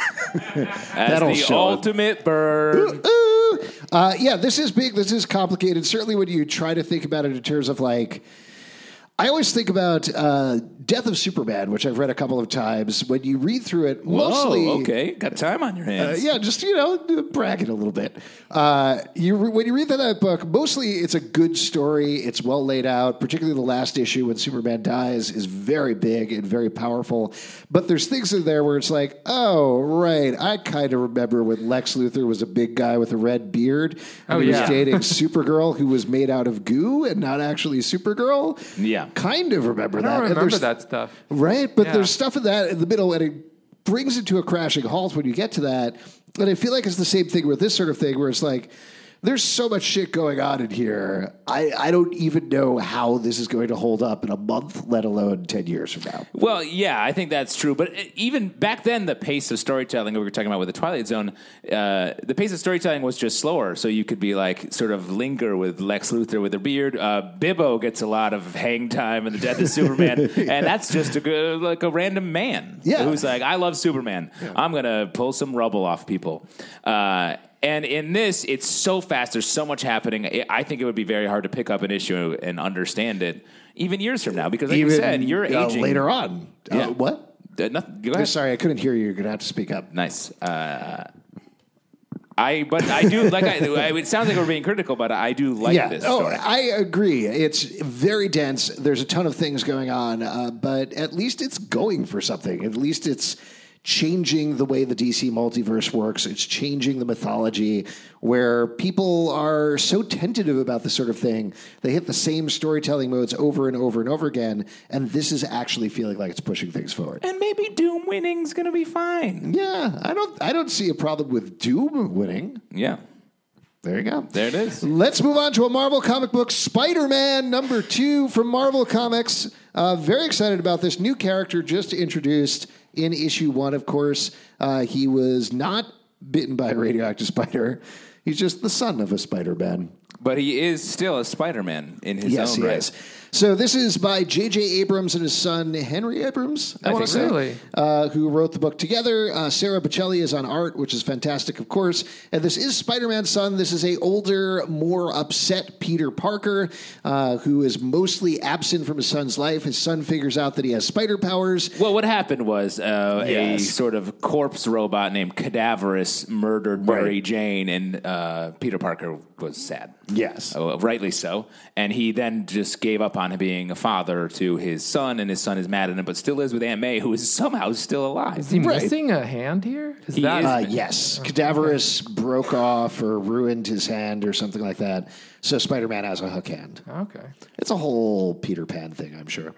Speaker 3: As
Speaker 2: That'll
Speaker 3: the
Speaker 2: show it.
Speaker 3: ultimate bird.
Speaker 2: Ooh. Uh, yeah, this is big. This is complicated. Certainly, when you try to think about it in terms of like, I always think about uh, Death of Superman, which I've read a couple of times. When you read through it, mostly,
Speaker 3: Whoa, okay, got time on your
Speaker 2: Uh,
Speaker 3: hands.
Speaker 2: yeah, just, you know, bragging a little bit. Uh, you when you read that, that book, mostly it's a good story. It's well laid out. Particularly the last issue when Superman dies is very big and very powerful. But there's things in there where it's like, oh, right, I kind of remember when Lex Luthor was a big guy with a red beard. And
Speaker 4: Oh,
Speaker 2: he was
Speaker 4: yeah.
Speaker 2: dating Supergirl, who was made out of goo and not actually Supergirl.
Speaker 3: Yeah.
Speaker 2: Kind of remember
Speaker 4: I
Speaker 2: that.
Speaker 4: don't
Speaker 2: And
Speaker 4: remember
Speaker 2: there's-
Speaker 4: that stuff.
Speaker 2: Right, but
Speaker 4: Yeah.
Speaker 2: there's stuff in that in the middle, and it brings it to a crashing halt when you get to that. And I feel like it's the same thing with this sort of thing, where it's like, there's so much shit going on in here. I, I don't even know how this is going to hold up in a month, let alone ten years from now.
Speaker 3: Well, yeah, I think that's true. But even back then, the pace of storytelling we were talking about with the Twilight Zone, uh, the pace of storytelling was just slower. So you could be like sort of linger with Lex Luthor with a beard. Uh, Bibbo gets a lot of hang time in the Death of Superman, and that's just a good, like a random man
Speaker 2: Yeah.
Speaker 3: who's like, I love Superman. I'm gonna pull some rubble off people. Uh, And in this, it's so fast. There's so much happening. I- I think it would be very hard to pick up an issue and understand it, even years from now. Because, like you said, you're
Speaker 2: uh,
Speaker 3: aging
Speaker 2: later on.
Speaker 3: Yeah.
Speaker 2: Uh, what?
Speaker 3: Uh, nothing, go
Speaker 2: I'm
Speaker 3: ahead.
Speaker 2: sorry, I couldn't hear you. You're going to have to speak up.
Speaker 3: Nice. Uh, I but I do like. I, it sounds like we're being critical, but I do like
Speaker 2: yeah.
Speaker 3: this
Speaker 2: Oh,
Speaker 3: story.
Speaker 2: I agree. It's very dense. There's a ton of things going on, uh, but at least it's going for something. At least it's changing the way the D C multiverse works. It's changing the mythology where people are so tentative about this sort of thing. They hit the same storytelling modes over and over and over again, and this is actually feeling like it's pushing things forward.
Speaker 3: And maybe Doom winning's going to be fine.
Speaker 2: Yeah, I don't I don't see a problem with Doom winning.
Speaker 3: Yeah.
Speaker 2: There you go.
Speaker 3: There it is.
Speaker 2: Let's move on to a Marvel comic book, Spider-Man number two from Marvel Comics. Uh, very excited about this new character just introduced in issue one, of course. Uh, he was not bitten by a radioactive spider. He's just the son of a Spider-Man.
Speaker 3: But he is still a Spider-Man in his
Speaker 2: Yes,
Speaker 3: own
Speaker 2: he
Speaker 3: right.
Speaker 2: is. So this is by J J. Abrams and his son, Henry Abrams, I,
Speaker 3: I
Speaker 2: want to
Speaker 3: think
Speaker 2: say,
Speaker 3: so.
Speaker 4: Really?
Speaker 2: uh, who wrote the book together. Uh, Sarah Bocelli is on art, which is fantastic, of course. And this is Spider-Man's son. This is a older, more upset Peter Parker, uh, who is mostly absent from his son's life. His son figures out that he has spider powers.
Speaker 3: Well, what happened was uh, a
Speaker 2: Yes.
Speaker 3: sort of corpse robot named Cadaverous murdered Mary Jane, and uh, Peter Parker was sad.
Speaker 2: Yes.
Speaker 3: Oh, rightly so. And he then just gave up on being a father to his son, and his son is mad at him, but still lives with Aunt May, who is somehow still alive.
Speaker 4: Is he
Speaker 2: Right.
Speaker 4: missing a hand here? Is
Speaker 3: He
Speaker 4: that
Speaker 3: is.
Speaker 2: Uh, yes. Cadaverous broke off or ruined his hand or something like that. So Spider-Man has a hook hand.
Speaker 4: okay?
Speaker 2: It's a whole Peter Pan thing, I'm sure.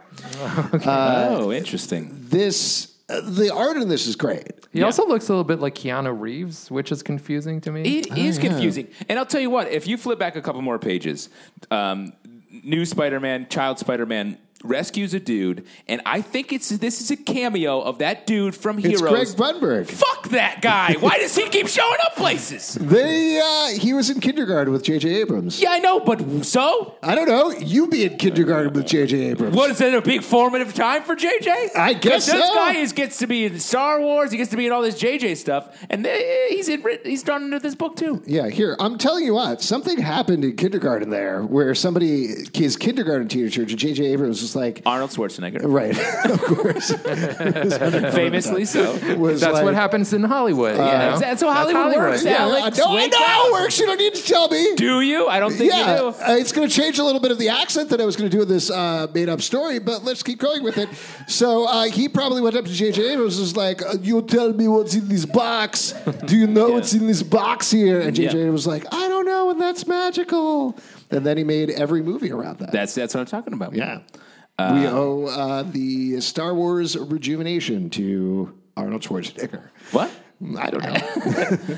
Speaker 3: oh, interesting.
Speaker 2: This, uh, the art in this is great.
Speaker 4: He also looks a little bit like Keanu Reeves, which is confusing to me.
Speaker 3: It is confusing. And I'll tell you what, if you flip back a couple more pages, um, new Spider-Man, child Spider-Man rescues a dude, and I think it's this is a cameo of that dude from
Speaker 2: It's
Speaker 3: Heroes.
Speaker 2: Greg Bunberg.
Speaker 3: Fuck that guy. Why does he keep showing up places?
Speaker 2: They, uh, he was in kindergarten with J J. Abrams.
Speaker 3: Yeah, I know, but so?
Speaker 2: I don't know. You be in kindergarten with J J. Abrams.
Speaker 3: What, is that a big formative time for J J?
Speaker 2: I guess
Speaker 3: This
Speaker 2: so.
Speaker 3: guy is, gets to be in Star Wars, he gets to be in all this J J stuff, and they, he's in, he's drawn into this book too.
Speaker 2: Yeah, here, I'm telling you what, something happened in kindergarten there where somebody, his kindergarten teacher, J J. Abrams, was like,
Speaker 3: Arnold Schwarzenegger.
Speaker 2: right, of course.
Speaker 3: Famously so.
Speaker 2: Was
Speaker 4: That's
Speaker 2: like,
Speaker 4: what happens in Hollywood. you
Speaker 3: Yeah,
Speaker 4: know?
Speaker 3: that's how Hollywood works.
Speaker 2: Yeah,
Speaker 3: Alex,
Speaker 2: I know, I
Speaker 3: wake
Speaker 2: know how
Speaker 3: up.
Speaker 2: it works. You don't need to tell me.
Speaker 3: Do you? I don't think
Speaker 2: Yeah,
Speaker 3: you do.
Speaker 2: uh, it's going to change a little bit of the accent that I was going to do in this uh, made-up story, but let's keep going with it. So uh, he probably went up to J J. Abrams and was like, uh, you tell me what's in this box. Do you know
Speaker 3: Yeah.
Speaker 2: what's in this box here? And J J.
Speaker 3: Yeah.
Speaker 2: was like, I don't know, and that's magical. And then he made every movie around that.
Speaker 3: That's that's what I'm talking about.
Speaker 2: yeah. we owe uh, the Star Wars rejuvenation to Arnold Schwarzenegger.
Speaker 3: What?
Speaker 2: I don't know.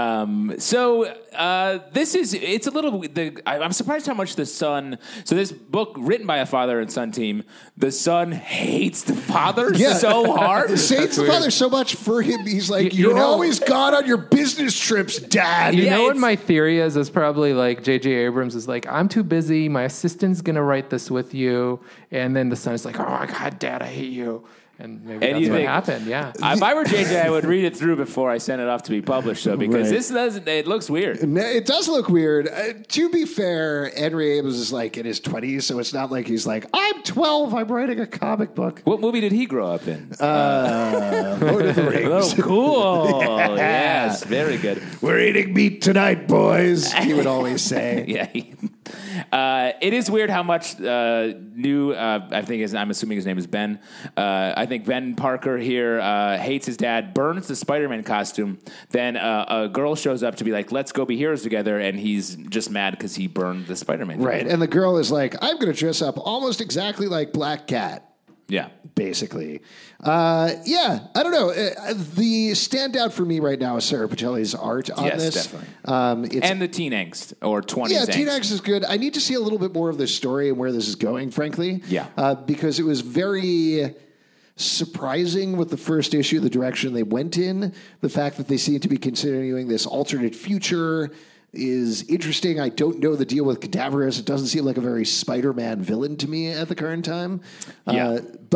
Speaker 3: So uh, this is it's a little. The, I, I'm surprised how much the son. So this book written by a father and son team. The son hates the father
Speaker 2: Yeah.
Speaker 3: so hard.
Speaker 2: Saints the father so much for him. He's like,
Speaker 4: You- you
Speaker 2: you're
Speaker 4: know-
Speaker 2: always gone on your business trips, Dad.
Speaker 4: You
Speaker 3: Yeah,
Speaker 4: know what
Speaker 3: it's-
Speaker 4: my theory is? Is probably like J J. Abrams is like, I'm too busy. My assistant's gonna write this with you, and then the son is like, oh my god, Dad, I hate you, and maybe
Speaker 3: And
Speaker 4: that's
Speaker 3: you
Speaker 4: what
Speaker 3: think-
Speaker 4: happened. Yeah.
Speaker 3: If I were J J, I would read it through before I sent it off to be published, though, because
Speaker 2: Right.
Speaker 3: this doesn't. It looks weird.
Speaker 2: No, it does look weird. Uh, to be fair, Henry Abrams is like in his twenties, so it's not like he's like, I'm twelve, I'm writing a comic book.
Speaker 3: What movie did he grow up in?
Speaker 2: Uh, Lord of the Rings.
Speaker 3: Oh, cool. Yes, very good.
Speaker 2: We're eating meat tonight, boys, he would always say.
Speaker 3: Yeah. he- Uh, it is weird how much uh, new, uh, I think his, I'm assuming his name is Ben. Uh, I think Ben Parker here uh, hates his dad, burns the Spider-Man costume. Then uh, a girl shows up to be like, let's go be heroes together. And he's just mad because he burned the Spider-Man.
Speaker 2: Right, and the girl is like, I'm going to dress up almost exactly like Black Cat.
Speaker 3: Yeah.
Speaker 2: Basically. Uh, yeah, I don't know. Uh, the standout for me right now is Sarah Pacelli's art on
Speaker 3: Yes,
Speaker 2: this.
Speaker 3: definitely.
Speaker 2: Um, it's,
Speaker 3: And the teen angst or twenties
Speaker 2: yeah,
Speaker 3: angst.
Speaker 2: Teen Angst is good. I need to see a little bit more of this story and where this is going, frankly.
Speaker 3: Yeah.
Speaker 2: Uh, because it was very surprising with the first issue, the direction they went in. The fact that they seem to be continuing this alternate future is interesting. I don't know the deal with Cadaverous. It doesn't seem like a very Spider-Man villain to me at the current time.
Speaker 3: Yeah.
Speaker 2: Uh, but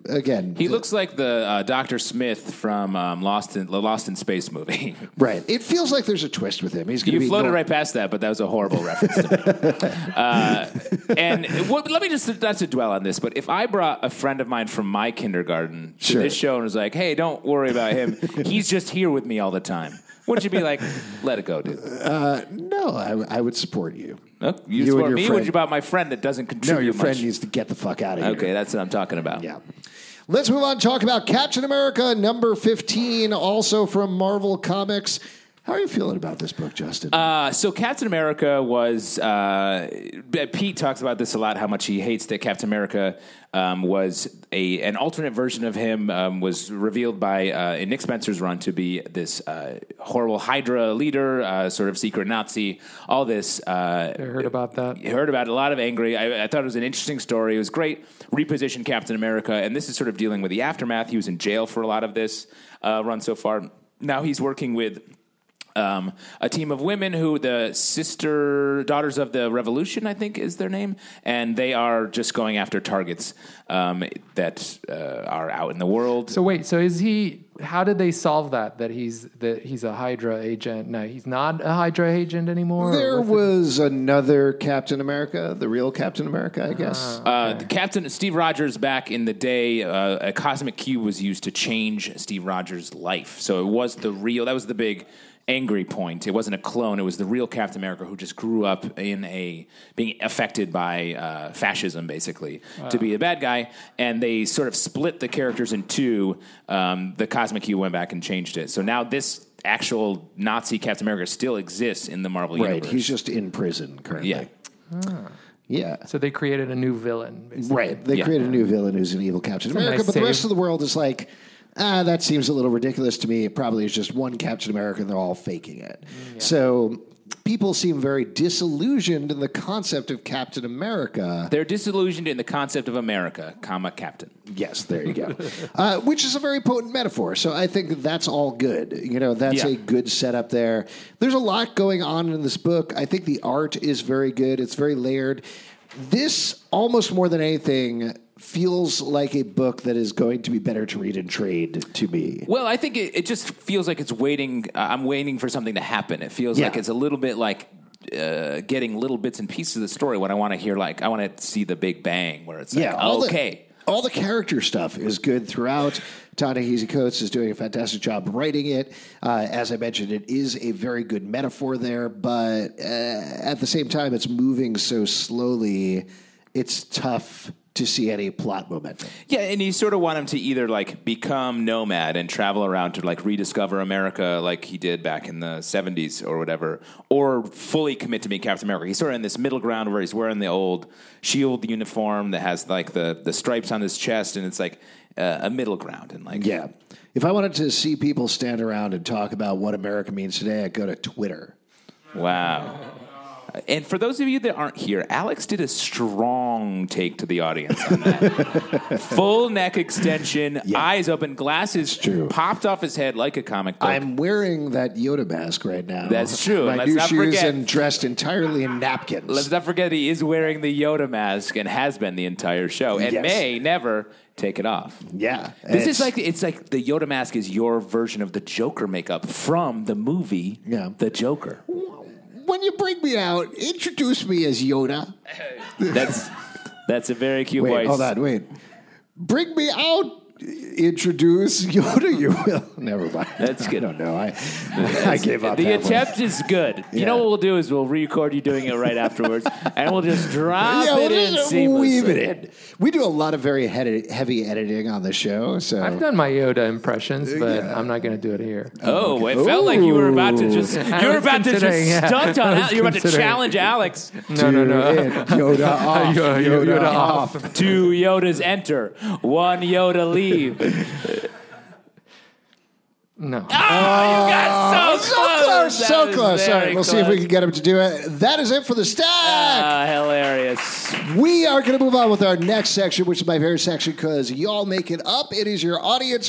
Speaker 2: again,
Speaker 3: He looks like the uh, Doctor Smith from um, Lost in the Lost in Space movie.
Speaker 2: right. It feels like there's a twist with him. He's going to
Speaker 3: You
Speaker 2: be
Speaker 3: floated
Speaker 2: nor-
Speaker 3: right past that, but that was a horrible reference to me. Uh, and what, let me just, not to dwell on this, but if I brought a friend of mine from my kindergarten to
Speaker 2: Sure.
Speaker 3: this show and was like, hey, don't worry about him. He's just here with me all the time. Wouldn't you be like, let it go, dude?
Speaker 2: Uh, no, I, I would support you.
Speaker 3: Oh, you,
Speaker 2: You and
Speaker 3: support
Speaker 2: your
Speaker 3: me?
Speaker 2: friend-
Speaker 3: What about my friend that doesn't contribute
Speaker 2: No, your friend
Speaker 3: much?
Speaker 2: needs to get the fuck out of here.
Speaker 3: Okay, that's what I'm talking about.
Speaker 2: Yeah. Let's move on and talk about Captain America number fifteen, also from Marvel Comics. How are you feeling about this book, Justin?
Speaker 3: Uh, so Captain America was, uh, Pete talks about this a lot, how much he hates that Captain America um, was a an alternate version of him, um, was revealed by, uh, in Nick Spencer's run, to be this uh, horrible Hydra leader, uh, sort of secret Nazi, all this. Uh,
Speaker 4: I heard about that.
Speaker 3: You heard about it, a lot of angry. I, I thought it was an interesting story. It was great. Repositioned Captain America, and this is sort of dealing with the aftermath. He was in jail for a lot of this uh, run so far. Now he's working with Um, a team of women who the sister daughters of the revolution, I think is their name, and they are just going after targets um, that uh, are out in the world.
Speaker 4: So wait, so is he? How did they solve that? That he's that he's a Hydra agent? No, he's not a Hydra agent anymore.
Speaker 2: there
Speaker 4: What's it-
Speaker 2: was another Captain America, the real Captain America, I guess.
Speaker 3: Uh, the Captain Steve Rogers, back in the day, uh, a cosmic cube was used to change Steve Rogers' life. So it was the real. That was the big angry point. It wasn't a clone. It was the real Captain America who just grew up in a being affected by uh, fascism, basically, wow. to be a bad guy. And they sort of split the characters in two. Um, the cosmic cube went back and changed it. So now this actual Nazi Captain America still exists in the Marvel
Speaker 2: right,
Speaker 3: universe.
Speaker 2: he's just in prison currently.
Speaker 3: Yeah.
Speaker 4: Ah.
Speaker 2: Yeah.
Speaker 4: So they created a new villain, basically.
Speaker 2: Right. They
Speaker 3: Yeah.
Speaker 2: created a new villain who's an evil Captain
Speaker 4: It's a
Speaker 2: America,
Speaker 4: nice
Speaker 2: but the
Speaker 4: save.
Speaker 2: rest of the world is like, ah, that seems a little ridiculous to me. It probably is just one Captain America and they're all faking it. Yeah. So people seem very disillusioned in the concept of Captain America.
Speaker 3: They're disillusioned in the concept of America, comma, Captain.
Speaker 2: Yes, there you go. uh, which is a very potent metaphor. So I think that's all good. You know, that's
Speaker 3: Yeah.
Speaker 2: a good setup there. There's a lot going on in this book. I think the art is very good. It's very layered. This, almost more than anything, feels like a book that is going to be better to read in trade to me.
Speaker 3: Well, I think it, it just feels like it's waiting. Uh, I'm waiting for something to happen. It feels
Speaker 2: Yeah.
Speaker 3: like it's a little bit like uh, getting little bits and pieces of the story when I want to hear, like, I want to see the big bang where it's like,
Speaker 2: Yeah, all
Speaker 3: okay.
Speaker 2: The, all the character stuff is good throughout. Ta-Nehisi Coates is doing a fantastic job writing it. Uh, as I mentioned, it is a very good metaphor there, but uh, at the same time, it's moving so slowly, it's tough to see any plot momentum.
Speaker 3: Yeah, and you sort of want him to either like become nomad and travel around to like rediscover America like he did back in the seventies or whatever, or fully commit to being Captain America. He's sort of in this middle ground where he's wearing the old SHIELD uniform that has like the, the stripes on his chest, and it's like uh, a middle ground. And like,
Speaker 2: Yeah. If I wanted to see people stand around and talk about what America means today, I'd go to Twitter.
Speaker 3: Wow. And for those of you that aren't here, Alex did a strong take to the audience on that. Full neck extension,
Speaker 2: Yeah.
Speaker 3: eyes open, glasses
Speaker 2: true.
Speaker 3: popped off his head like a comic book.
Speaker 2: I'm wearing that Yoda mask right now.
Speaker 3: That's true.
Speaker 2: My
Speaker 3: Let's
Speaker 2: new
Speaker 3: not
Speaker 2: shoes
Speaker 3: forget.
Speaker 2: and dressed entirely in napkins.
Speaker 3: Let's not forget he is wearing the Yoda mask and has been the entire show and
Speaker 2: Yes.
Speaker 3: may never take it off.
Speaker 2: Yeah.
Speaker 3: This
Speaker 2: It's-
Speaker 3: is like it's like the Yoda mask is your version of the Joker makeup from the movie
Speaker 2: Yeah.
Speaker 3: The Joker.
Speaker 2: when you bring me out, introduce me as Yoda.
Speaker 3: That's that's a very cute
Speaker 2: Wait,
Speaker 3: voice.
Speaker 2: hold on, wait. Bring me out. Introduce Yoda. You will. Never mind.
Speaker 3: That's good.
Speaker 2: I don't know. I I gave up.
Speaker 3: The
Speaker 2: that one.
Speaker 3: attempt is good. You
Speaker 2: Yeah.
Speaker 3: know what we'll do is we'll record you doing it right afterwards, and we'll just drop
Speaker 2: Yeah,
Speaker 3: it
Speaker 2: we'll
Speaker 3: in
Speaker 2: just
Speaker 3: seamlessly.
Speaker 2: weave it in. We do a lot of very heavy, heavy editing on the show. So
Speaker 4: I've done my Yoda impressions, but I'm not going to do it here.
Speaker 3: Oh, it felt like you were about to just you
Speaker 4: I
Speaker 3: were
Speaker 4: was
Speaker 3: about to just
Speaker 4: considering, yeah.
Speaker 3: stunt on
Speaker 4: I was
Speaker 3: Alex. You're about to
Speaker 4: considering.
Speaker 3: challenge Alex.
Speaker 4: No, no, no.
Speaker 2: Do it. Yoda off.
Speaker 4: Yoda-
Speaker 2: Yoda,
Speaker 4: Yoda
Speaker 2: off.
Speaker 4: off.
Speaker 3: Two Yodas enter, one Yoda leave. Oh,
Speaker 4: No.
Speaker 3: you got so,
Speaker 2: So
Speaker 3: close.
Speaker 2: close,
Speaker 3: That
Speaker 2: so
Speaker 3: is
Speaker 2: close. All right,
Speaker 3: very
Speaker 2: we'll see if we
Speaker 3: close.
Speaker 2: can get him to do it. That is it for the stack.
Speaker 3: Ah, hilarious.
Speaker 2: We are going to move on with our next section, which is my favorite section because y'all make it up. It is your audience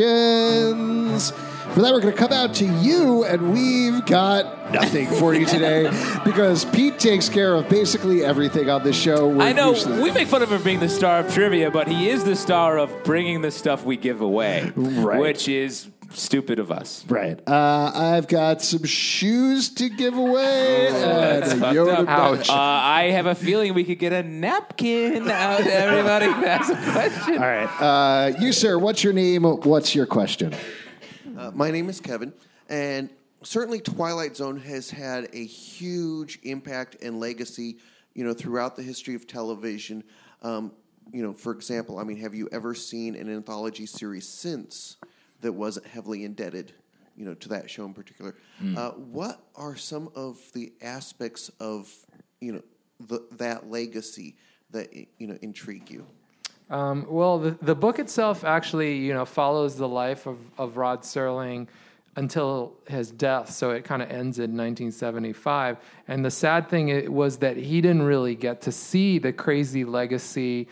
Speaker 2: questions. For that, we're going to come out to you, and we've got nothing for you today because Pete takes care of basically everything on this show. We're
Speaker 3: I know
Speaker 2: usually-
Speaker 3: we make fun of him being the star of trivia, but he is the star of bringing the stuff we give away,
Speaker 2: Right.
Speaker 3: which is stupid of us.
Speaker 2: Right. Uh, I've got some shoes to give away. and
Speaker 3: That's
Speaker 2: a
Speaker 3: fucked
Speaker 2: Yoda
Speaker 3: up.
Speaker 2: belt.
Speaker 3: Uh, I have a feeling we could get a napkin out to everybody who has a question.
Speaker 2: All right. Uh, you, sir, what's your name? What's your question?
Speaker 5: Uh, my name is Kevin, and certainly Twilight Zone has had a huge impact and legacy, you know, throughout the history of television. Um, you know, for example, I mean, have you ever seen an anthology series since that wasn't heavily indebted, you know, to that show in particular?
Speaker 3: Mm.
Speaker 5: Uh, what are some of the aspects of, you know, the, that legacy that, you know, intrigue you?
Speaker 4: Um, well, the, the book itself actually, you know, follows the life of, of Rod Serling until his death. So it kind of ends in nineteen seventy-five. And the sad thing it was that he didn't really get to see the crazy legacy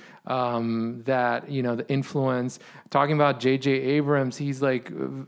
Speaker 4: um, that, you know, the influence. Talking about J J Abrams, he's like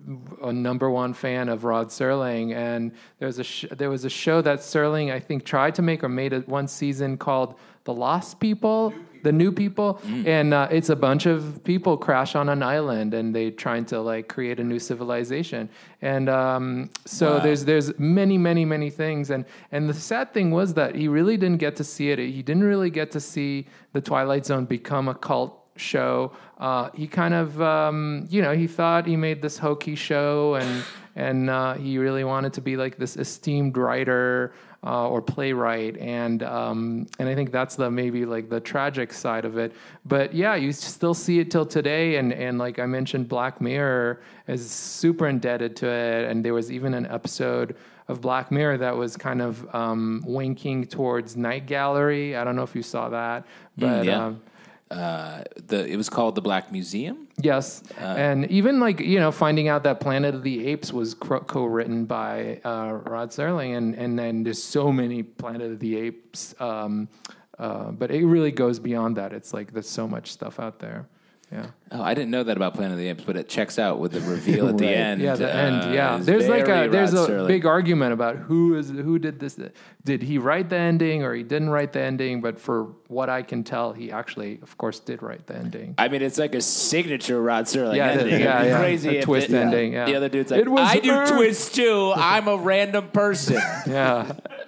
Speaker 4: a number one fan of Rod Serling. And there's a sh- there was a show that Serling, I think, tried to make or made it one season called The Lost People. The New People, mm. and uh, it's a bunch of people crash on an island, and they trying to like create a new civilization. And um, so
Speaker 3: wow.
Speaker 4: there's there's many many many things, and and the sad thing was that he really didn't get to see it. He didn't really get to see the Twilight Zone become a cult show. Uh, he kind of um, you know he thought he made this hokey show, and and uh, he really wanted to be like this esteemed writer. Uh, or playwright, and um, and I think that's the maybe like the tragic side of it. But yeah, you still see it till today, and and like I mentioned, Black Mirror is super indebted to it, and there was even an episode of Black Mirror that was kind of um, winking towards Night Gallery. I don't know if you saw that, but
Speaker 3: Mm, yeah.
Speaker 4: um,
Speaker 3: Uh, the it was called the Black Museum.
Speaker 4: yes, uh, and even like you know finding out that Planet of the Apes was co- co-written by uh, Rod Serling, and and then there's so many Planet of the Apes, um, uh, but it really goes beyond that. It's like there's so much stuff out there. Yeah.
Speaker 3: Oh, I didn't know that about Planet of the Apes, but it checks out with the reveal at the
Speaker 2: Right.
Speaker 3: end.
Speaker 4: Yeah, the
Speaker 3: uh,
Speaker 4: end. Yeah,
Speaker 3: is
Speaker 4: there's like
Speaker 3: very
Speaker 4: a there's
Speaker 3: Rod
Speaker 4: a
Speaker 3: Serling.
Speaker 4: big argument about who is who did this. Did he write the ending or he didn't write the ending? But for what I can tell, he actually, of course, did write the ending.
Speaker 3: I mean, it's like a signature Rod Serling
Speaker 4: Yeah, it
Speaker 3: ending.
Speaker 4: is. Yeah,
Speaker 3: It'd be
Speaker 4: yeah.
Speaker 3: crazy
Speaker 4: A
Speaker 3: if
Speaker 4: twist
Speaker 3: it-
Speaker 4: ending, yeah.
Speaker 3: The other dude's like,
Speaker 4: It was
Speaker 3: I do
Speaker 4: Earth."
Speaker 3: twists too. I'm a random person.
Speaker 4: Yeah.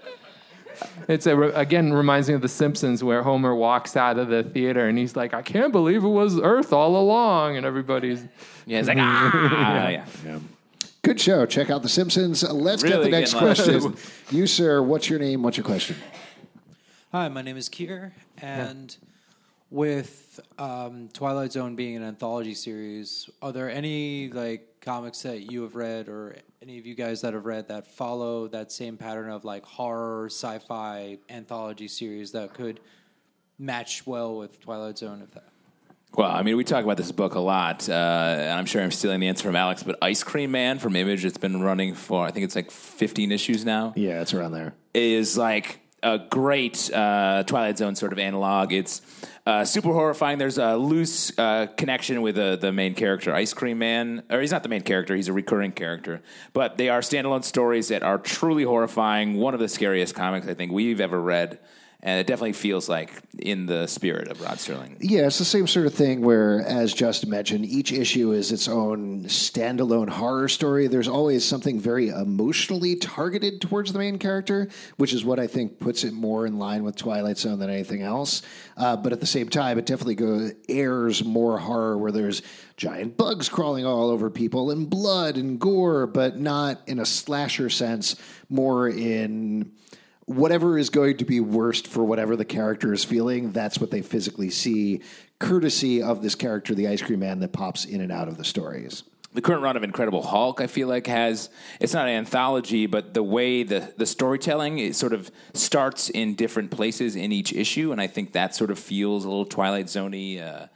Speaker 4: It's a, again reminds me of The Simpsons, where Homer walks out of the theater and he's like, "I can't believe it was Earth all along," and everybody's
Speaker 3: Yeah, it's like ah, yeah.
Speaker 2: Good show. Check out The Simpsons. Uh, Let's get
Speaker 3: Really
Speaker 2: the next
Speaker 3: getting a lot of-
Speaker 2: question. You, sir, what's your name? What's your question?
Speaker 6: Hi, my name is Kier, and with um, Twilight Zone being an anthology series, are there any like comics that you have read, or any of you guys that have read, that follow that same pattern of like horror, sci-fi anthology series that could match well with Twilight Zone? If that.
Speaker 3: Well, I mean, we talk about this book a lot, uh, and I'm sure I'm stealing the answer from Alex, but Ice Cream Man from Image, it's been running for, I think it's like fifteen issues now,
Speaker 2: Yeah, it's around there.
Speaker 3: is like a great uh, Twilight Zone sort of analog. It's uh, super horrifying. There's a loose uh, connection with uh, the main character, Ice Cream Man. Or he's not the main character, he's a recurring character. But they are standalone stories that are truly horrifying. One of the scariest comics I think we've ever read. And it definitely feels like in the spirit of Rod Serling.
Speaker 2: Yeah, it's the same sort of thing where, as Justin mentioned, each issue is its own standalone horror story. There's always something very emotionally targeted towards the main character, which is what I think puts it more in line with Twilight Zone than anything else. Uh, but at the same time, it definitely goes, airs more horror where there's giant bugs crawling all over people and blood and gore, but not in a slasher sense, more in whatever is going to be worst for whatever the character is feeling, that's what they physically see, courtesy of this character, the Ice Cream Man, that pops in and out of the stories.
Speaker 3: The current run of Incredible Hulk, I feel like, has, it's not an anthology, but the way the, the storytelling, it sort of starts in different places in each issue, and I think that sort of feels a little Twilight Zone-y. Uh,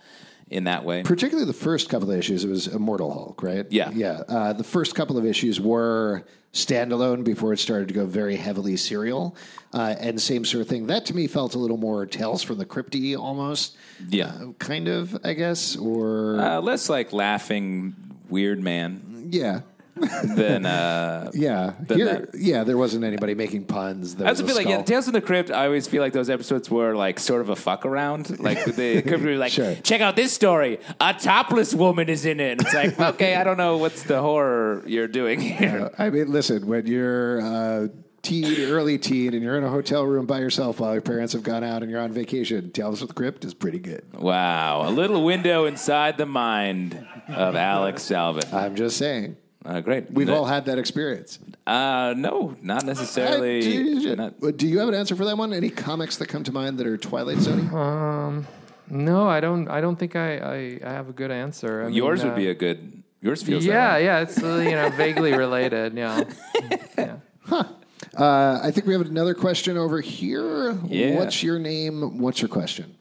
Speaker 3: in that way.
Speaker 2: Particularly the first couple of issues, it was Immortal Hulk, right?
Speaker 3: Yeah.
Speaker 2: Yeah. Uh, the first couple of issues were standalone before it started to go very heavily serial. Uh, and same sort of thing. That to me felt a little more Tales from the Crypt-y almost.
Speaker 3: Yeah.
Speaker 2: Uh, kind of, I guess. Or.
Speaker 3: Uh, less like laughing weird man
Speaker 2: Yeah.
Speaker 3: than. Uh,
Speaker 2: Yeah.
Speaker 3: than
Speaker 2: Here,
Speaker 3: that.
Speaker 2: yeah, there wasn't anybody making puns. There
Speaker 3: I
Speaker 2: was
Speaker 3: also
Speaker 2: a
Speaker 3: feel like, yeah,
Speaker 2: skull.
Speaker 3: Tales from the Crypt, I always feel like those episodes were like sort of a fuck around. Like the Crypt would be like,
Speaker 2: Sure.
Speaker 3: check out this story. A topless woman is in it. And it's like, okay, I don't know what's the horror you're doing here.
Speaker 2: I mean, listen, when you're uh, teen, early teen, and you're in a hotel room by yourself while your parents have gone out and you're on vacation, Tales from the Crypt is pretty good.
Speaker 3: Wow. A little window inside the mind of Alex Salvin.
Speaker 2: I'm just saying.
Speaker 3: Uh, great.
Speaker 2: We've
Speaker 3: No-
Speaker 2: all had that experience.
Speaker 3: Uh, no, not necessarily.
Speaker 2: Uh, do,
Speaker 3: not-
Speaker 2: do you have an answer for that one? Any comics that come to mind that are Twilight Zone?
Speaker 4: Um, no, I don't. I don't think I, I, I have a good answer. I
Speaker 3: yours
Speaker 4: mean,
Speaker 3: would
Speaker 4: uh,
Speaker 3: be a good. Yours feels.
Speaker 4: Yeah,
Speaker 3: that way.
Speaker 4: yeah. It's uh, you know vaguely related. Yeah. yeah.
Speaker 2: Uh, I think we have another question over here.
Speaker 3: Yeah.
Speaker 2: What's your name? What's your question?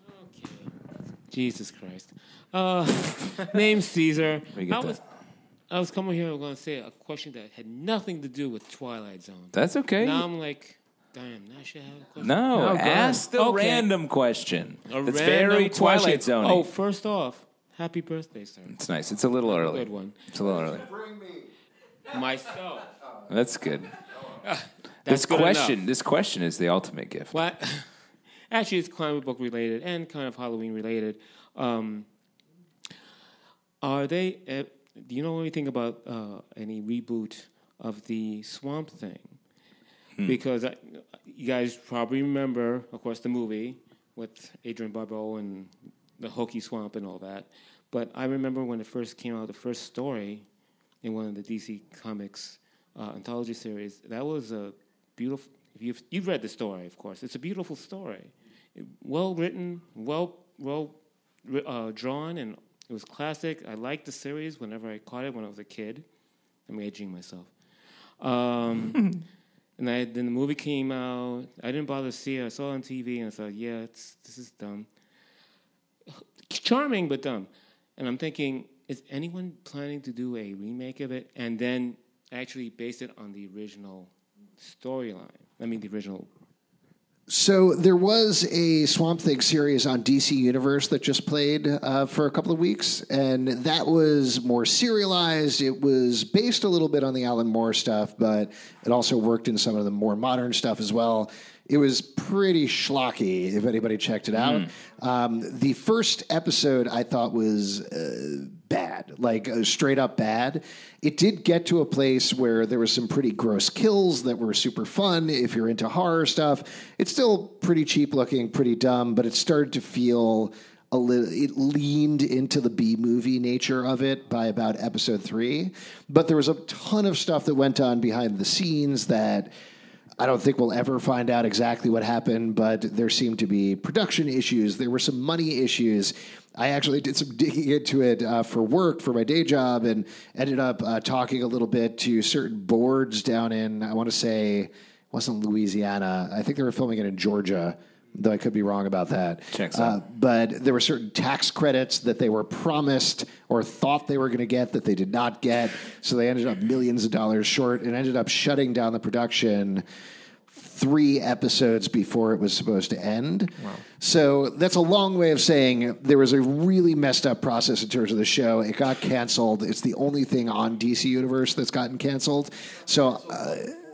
Speaker 7: Jesus Christ. Uh, name's Caesar.
Speaker 3: We get
Speaker 7: I
Speaker 3: that.
Speaker 7: was, I was coming here. I'm going to say a question that had nothing to do with Twilight Zone.
Speaker 3: That's okay.
Speaker 7: Now I'm like, damn, now I should have a question.
Speaker 3: No,
Speaker 4: No, go
Speaker 3: ask the
Speaker 7: Okay.
Speaker 3: random question.
Speaker 7: A
Speaker 3: It's
Speaker 7: random
Speaker 3: very Twilight
Speaker 7: question.
Speaker 3: Zone.
Speaker 7: Oh, first off, happy birthday, sir.
Speaker 3: It's nice. It's a little early.
Speaker 7: Good one.
Speaker 3: It's a little early.
Speaker 7: Myself.
Speaker 3: That's good.
Speaker 7: That's
Speaker 3: this
Speaker 7: good
Speaker 3: question.
Speaker 7: enough.
Speaker 3: This question is the ultimate gift.
Speaker 7: What? Actually, it's comic book related and kind of Halloween related. Um, are they? Uh, do you know anything about uh, any reboot of the Swamp Thing?
Speaker 3: Hmm.
Speaker 7: Because I, you guys probably remember, of course, the movie with Adrian Barbeau and the Hokey Swamp and all that. But I remember when it first came out, the first story in one of the D C Comics uh, anthology series. That was a beautiful. If you've, you've read the story, of course. It's a beautiful story, it, well written, well well uh, drawn, and it was classic. I liked the series whenever I caught it when I was a kid. I'm aging myself. Um, and I, then the movie came out. I didn't bother to see it. I saw it on T V, and I thought, yeah, it's, this is dumb. Charming, but dumb. And I'm thinking, is anyone planning to do a remake of it and then actually base it on the original storyline? I mean, the original.
Speaker 2: So there was a Swamp Thing series on D C Universe that just played uh, for a couple of weeks, and that was more serialized. It was based a little bit on the Alan Moore stuff, but it also worked in some of the more modern stuff as well. It was pretty schlocky, if anybody checked it out. Mm. Um, the first episode I thought was uh, bad, like uh, straight up bad. It did get to a place where there was some pretty gross kills that were super fun if you're into horror stuff. It's still pretty cheap looking, pretty dumb, but it started to feel a little, it leaned into the B-movie nature of it by about episode three. But there was a ton of stuff that went on behind the scenes that I don't think we'll ever find out exactly what happened, but there seemed to be production issues. There were some money issues. I actually did some digging into it uh, for work, for my day job, and ended up uh, talking a little bit to certain boards down in, I want to say, it wasn't Louisiana. I think they were filming it in Georgia, though I could be wrong about that.
Speaker 3: Checks
Speaker 2: uh,
Speaker 3: out.
Speaker 2: But there were certain tax credits that they were promised or thought they were going to get that they did not get. So they ended up millions of dollars short and ended up shutting down the production three episodes before it was supposed to end. Wow. So that's a long way of saying there was a really messed up process in terms of the show. It got canceled. It's the only thing on D C Universe that's gotten canceled. So, uh,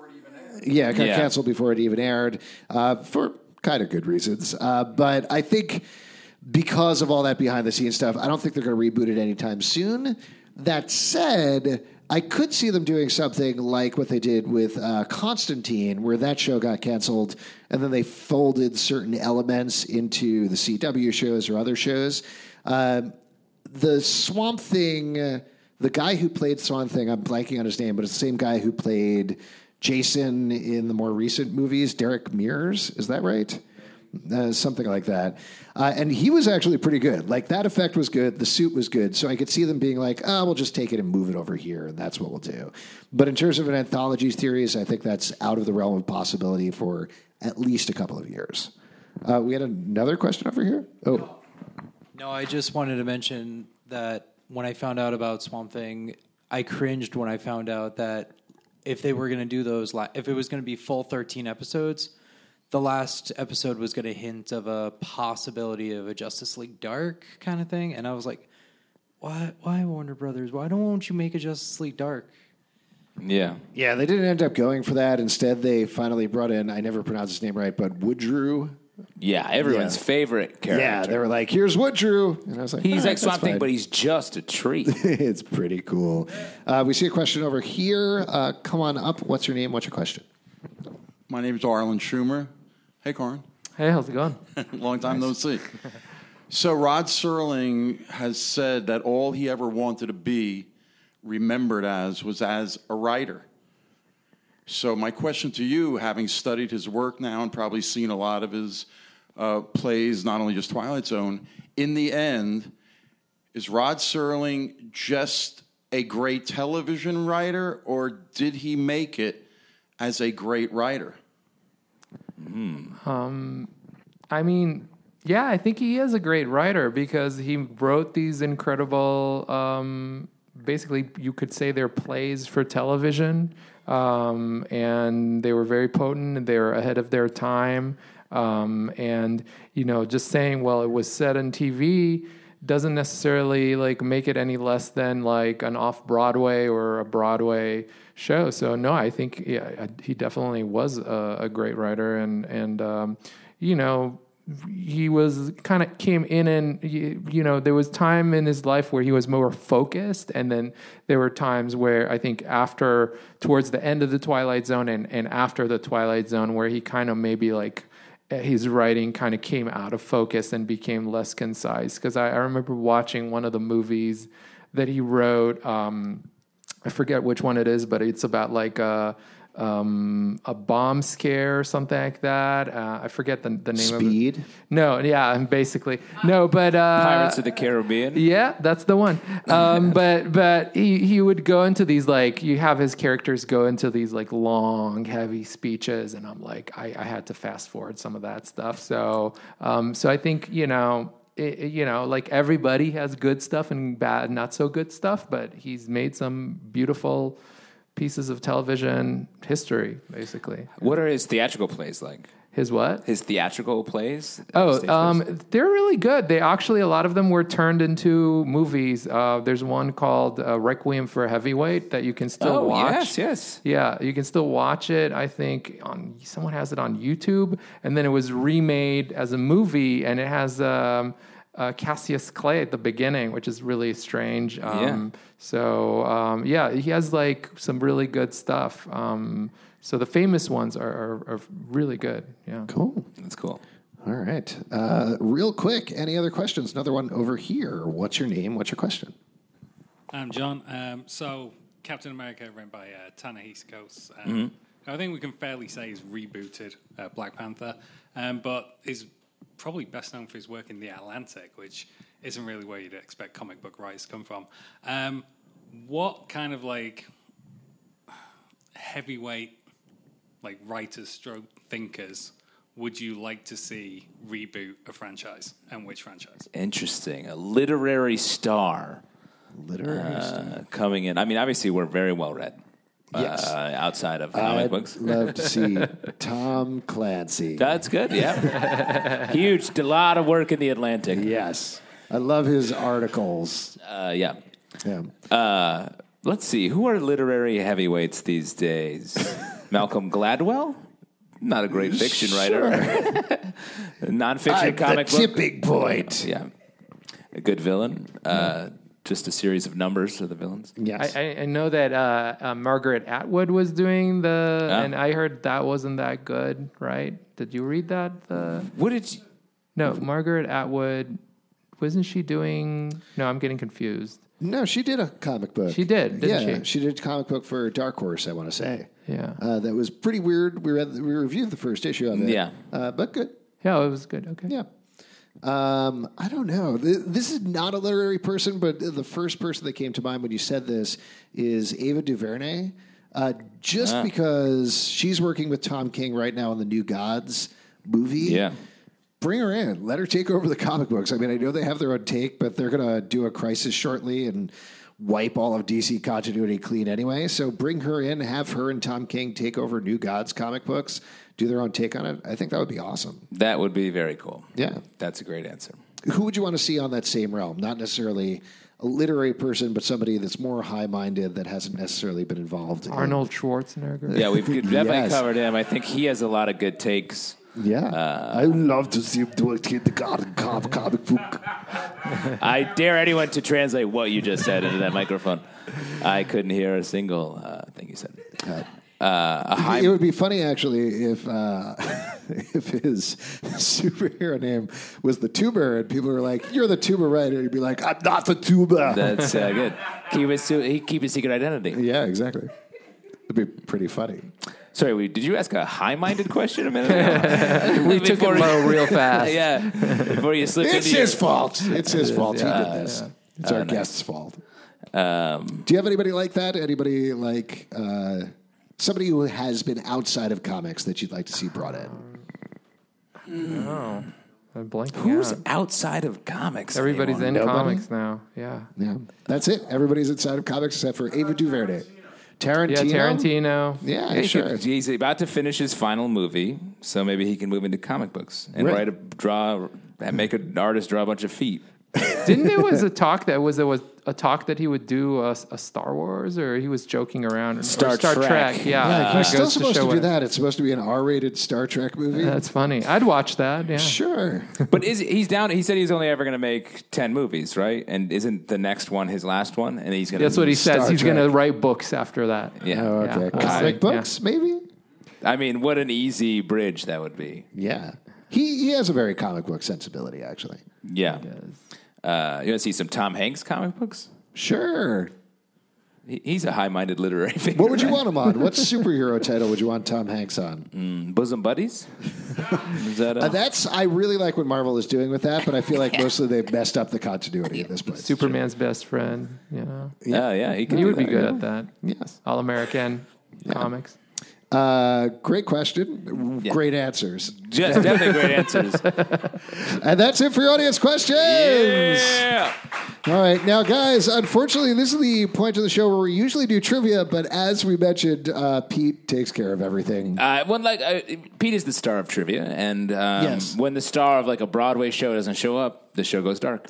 Speaker 2: yeah, it got
Speaker 3: Yeah.
Speaker 2: canceled before it even aired uh, for kind of good reasons. Uh, but I think because of all that behind the scenes stuff, I don't think they're going to reboot it anytime soon. That said, I could see them doing something like what they did with uh, Constantine, where that show got canceled, and then they folded certain elements into the C W shows or other shows. Uh, the Swamp Thing, uh, the guy who played Swamp Thing, I'm blanking on his name, but it's the same guy who played Jason in the more recent movies, Derek Mears, is that right? Uh, something like that. Uh, and he was actually pretty good. Like, that effect was good. The suit was good. So I could see them being like, oh, we'll just take it and move it over here, and that's what we'll do. But in terms of an anthology series, I think that's out of the realm of possibility for at least a couple of years. Uh, we had another question over here. Oh.
Speaker 6: No, No, I just wanted to mention that when I found out about Swamp Thing, I cringed when I found out that if they were going to do those, la- if it was going to be full thirteen episodes, the last episode was going to hint of a possibility of a Justice League Dark kind of thing. And I was like, why, why Warner Brothers? Why don't you make a Justice League Dark?
Speaker 3: Yeah.
Speaker 2: Yeah, they didn't end up going for that. Instead, they finally brought in, I never pronounced his name right, but Woodrew.
Speaker 3: Yeah, everyone's
Speaker 2: Yeah.
Speaker 3: favorite character.
Speaker 2: Yeah, they were like, here's Woodrew. And I was like,
Speaker 3: He's
Speaker 2: all right,
Speaker 3: like Swamp
Speaker 2: that's
Speaker 3: Thing,
Speaker 2: fine.
Speaker 3: but he's just a treat.
Speaker 2: It's pretty cool. Uh, we see a question over here. Uh, come on up. What's your name? What's your question?
Speaker 8: My name is Arlen Schumer. Hey, Corin.
Speaker 4: Hey, how's it going?
Speaker 8: Long time no see. So Rod Serling has said that all he ever wanted to be remembered as was as a writer. So my question to you, having studied his work now and probably seen a lot of his uh, plays, not only just Twilight Zone, in the end, is Rod Serling just a great television writer, or did he make it as a great writer?
Speaker 4: Um, I mean, yeah, I think he is a great writer because he wrote these incredible, um, basically, you could say they're plays for television. Um, and they were very potent. They were ahead of their time. Um, and, you know, just saying, well, it was set on T V doesn't necessarily like make it any less than like an off-Broadway or a Broadway show. So no, I think yeah, he definitely was a, a great writer, and and um, you know, he was kind of came in and you, you know there was time in his life where he was more focused, and then there were times where I think after towards the end of the Twilight Zone and and after the Twilight Zone where he kind of maybe like his writing kind of came out of focus and became less concise. Because I, I remember watching one of the movies that he wrote. Um, I forget which one it is, but it's about like a, um, a bomb scare or something like that. Uh, I forget the, the name
Speaker 2: Speed?
Speaker 4: of it. No, yeah, basically. No, but... Uh,
Speaker 3: Pirates of the Caribbean?
Speaker 4: Yeah, that's the one. Um, but but he, he would go into these, like, you have his characters go into these, like, long, heavy speeches, and I'm like, I, I had to fast forward some of that stuff. So, um, so I think, you know... It, it, you know, like everybody has good stuff and bad, not so good stuff, but he's made some beautiful pieces of television history, basically.
Speaker 3: What are his theatrical plays like?
Speaker 4: His what?
Speaker 3: His theatrical plays?
Speaker 4: Oh,
Speaker 3: Stage
Speaker 4: um,
Speaker 3: plays?
Speaker 4: they're really good. They actually, a lot of them were turned into movies. Uh, there's one called uh, Requiem for a Heavyweight that you can still
Speaker 3: Oh,
Speaker 4: watch.
Speaker 3: yes, yes.
Speaker 4: Yeah, you can still watch it. I think on someone has it on YouTube, and then it was remade as a movie, and it has um, uh, Cassius Clay at the beginning, which is really strange. Um,
Speaker 3: Yeah.
Speaker 4: So um, yeah, he has like some really good stuff. Um, so the famous ones are, are, are really good. Yeah,
Speaker 2: Cool.
Speaker 3: That's cool.
Speaker 2: All right. Uh, real quick, any other questions? Another one over here. What's your name? What's your question?
Speaker 9: I'm John. Um, so Captain America, written by uh, Ta-Nehisi Coates. Um, I think we can fairly say he's rebooted uh, Black Panther, um, but is probably best known for his work in The Atlantic, which isn't really where you'd expect comic book writers to come from. Um, what kind of like heavyweight, like writers, stroke thinkers, would you like to see reboot a franchise, and which franchise?
Speaker 3: Interesting. A literary star
Speaker 2: Literary
Speaker 3: uh, coming in. I mean, obviously, we're very well read.
Speaker 2: Yes.
Speaker 3: Uh, outside of comic
Speaker 2: I'd
Speaker 3: books.
Speaker 2: love to see Tom Clancy.
Speaker 3: That's good, yeah. Huge. Did a lot of work in the Atlantic.
Speaker 2: Yes. I love his articles.
Speaker 3: Uh, yeah.
Speaker 2: Yeah.
Speaker 3: Uh, let's see. Who are literary heavyweights these days? Malcolm Gladwell? Not a great fiction writer. Non-fiction
Speaker 2: I'm
Speaker 3: comic
Speaker 2: the
Speaker 3: book.
Speaker 2: tipping point.
Speaker 3: Yeah. A good villain. Uh, just a series of numbers for the villains.
Speaker 2: Yes.
Speaker 4: I, I, I know that uh, uh, Margaret Atwood was doing the,
Speaker 3: Ah.
Speaker 4: and I heard that wasn't that good, right? Did you read that? The
Speaker 3: What did you...
Speaker 4: no, Margaret Atwood, wasn't she doing? No, I'm getting confused.
Speaker 2: no, she did a comic book.
Speaker 4: She did, didn't
Speaker 2: yeah,
Speaker 4: she?
Speaker 2: she did a comic book for Dark Horse, I want to say.
Speaker 4: Yeah,
Speaker 2: Uh, that was pretty weird. We read, we reviewed the first issue of it.
Speaker 3: Yeah.
Speaker 2: Uh, but good.
Speaker 4: yeah, it was good. Okay,
Speaker 2: Yeah. Um, I don't know. Th- This is not a literary person, but the first person that came to mind when you said this is Ava DuVernay. Uh, just
Speaker 3: Ah.
Speaker 2: because she's working with Tom King right now on the New Gods movie.
Speaker 3: Yeah.
Speaker 2: bring her in. Let her take over the comic books. I mean, I know they have their own take, but they're going to do a Crisis shortly and wipe all of D C continuity clean anyway. So bring her in, have her and Tom King take over New Gods comic books, do their own take on it. I think that would be awesome.
Speaker 3: That would be very cool.
Speaker 2: Yeah.
Speaker 3: That's a great answer.
Speaker 2: Who would you want to see on that same realm? Not necessarily a literary person, but somebody that's more high-minded that hasn't necessarily been involved.
Speaker 4: Arnold
Speaker 2: in...
Speaker 4: Schwarzenegger.
Speaker 3: Yeah, we've definitely
Speaker 2: Yes.
Speaker 3: covered him. I think he has a lot of good takes.
Speaker 2: Yeah.
Speaker 3: Uh,
Speaker 2: I would love to see him do a kindergarten comic, comic book.
Speaker 3: I dare anyone to translate what you just said into that microphone. I couldn't hear a single uh, thing you said.
Speaker 2: Uh,
Speaker 3: Uh, a high...
Speaker 2: It would be funny, actually, if uh, if his superhero name was the Tuber, and people were like, "You're the Tuber, right?" And he'd be like, "I'm not the Tuber."
Speaker 3: That's uh, good. Keep his, he keep his secret identity.
Speaker 2: Yeah, exactly. It'd be pretty funny.
Speaker 3: Sorry, we, did you ask a high-minded question a minute ago?
Speaker 4: We took it low real fast.
Speaker 3: Yeah, before you slipped
Speaker 2: It's
Speaker 3: into
Speaker 2: his
Speaker 3: your...
Speaker 2: fault. It's his fault. He
Speaker 3: Yeah,
Speaker 2: did this.
Speaker 4: yeah.
Speaker 2: It's our
Speaker 3: Uh, nice.
Speaker 2: guest's fault.
Speaker 3: Um,
Speaker 2: Do you have anybody like that? Anybody like uh, somebody who has been outside of comics that you'd like to see brought in?
Speaker 4: No. I'm blanking
Speaker 3: who's
Speaker 4: out.
Speaker 3: outside of comics?
Speaker 4: Everybody's in
Speaker 3: anymore?
Speaker 2: Nobody?
Speaker 4: comics now. Yeah.
Speaker 2: Yeah, that's it. Everybody's inside of comics except for Ava DuVernay. Tarantino.
Speaker 4: Yeah, Tarantino.
Speaker 2: Yeah,
Speaker 3: Yeah, he
Speaker 2: sure.
Speaker 3: could- he's about to finish his final movie, so maybe he can move into comic books and
Speaker 2: Right.
Speaker 3: write a draw and make an artist draw a bunch of feet.
Speaker 4: Didn't there was a talk that was there was a talk that he would do a, a Star Wars, or he was joking around? Or
Speaker 3: Star
Speaker 4: Star
Speaker 3: Trek.
Speaker 4: Trek. Yeah,
Speaker 2: Yeah,
Speaker 4: It
Speaker 2: he's still
Speaker 4: goes
Speaker 2: supposed to,
Speaker 4: show
Speaker 2: do
Speaker 4: what-
Speaker 2: that. It's supposed to be an R-rated Star Trek movie.
Speaker 4: That's funny. I'd watch that. Yeah.
Speaker 2: Sure.
Speaker 3: But is he's down? He said he's only ever going to make ten movies, right? And isn't the next one his last one? And he's going.
Speaker 4: That's what he says.
Speaker 2: Star
Speaker 4: He's going to
Speaker 2: Trek.
Speaker 4: write books after that.
Speaker 3: Yeah.
Speaker 2: Oh, okay.
Speaker 4: Yeah.
Speaker 2: Comic
Speaker 4: Yeah.
Speaker 2: books, maybe?
Speaker 3: I mean, what an easy bridge that would be.
Speaker 2: Yeah. He he has a very comic book sensibility, actually.
Speaker 3: Yeah. Uh, you want to see some Tom Hanks comic books?
Speaker 2: Sure.
Speaker 3: He, he's a high-minded literary figure.
Speaker 2: What would you
Speaker 3: right?
Speaker 2: want him on? What superhero title would you want Tom Hanks on?
Speaker 3: Mm, Bosom Buddies? Is that
Speaker 2: Uh,
Speaker 3: a,
Speaker 2: that's I really like what Marvel is doing with that, but I feel like mostly they've messed up the continuity at this point.
Speaker 4: Superman's best friend. You know,
Speaker 3: yeah, yeah. He, could
Speaker 4: he
Speaker 3: do
Speaker 4: would be
Speaker 3: that.
Speaker 4: good at that.
Speaker 2: Yes.
Speaker 4: All American comics.
Speaker 2: Uh, great question.
Speaker 3: Yeah.
Speaker 2: Great answers.
Speaker 3: Just definitely great answers.
Speaker 2: And that's it for your audience questions.
Speaker 3: Yeah.
Speaker 2: All right. Now, guys, unfortunately, this is the point of the show where we usually do trivia, but as we mentioned, uh, Pete takes care of everything.
Speaker 3: Uh, when like uh, Pete is the star of trivia, and um,
Speaker 2: Yes.
Speaker 3: when the star of like a Broadway show doesn't show up, the show goes dark.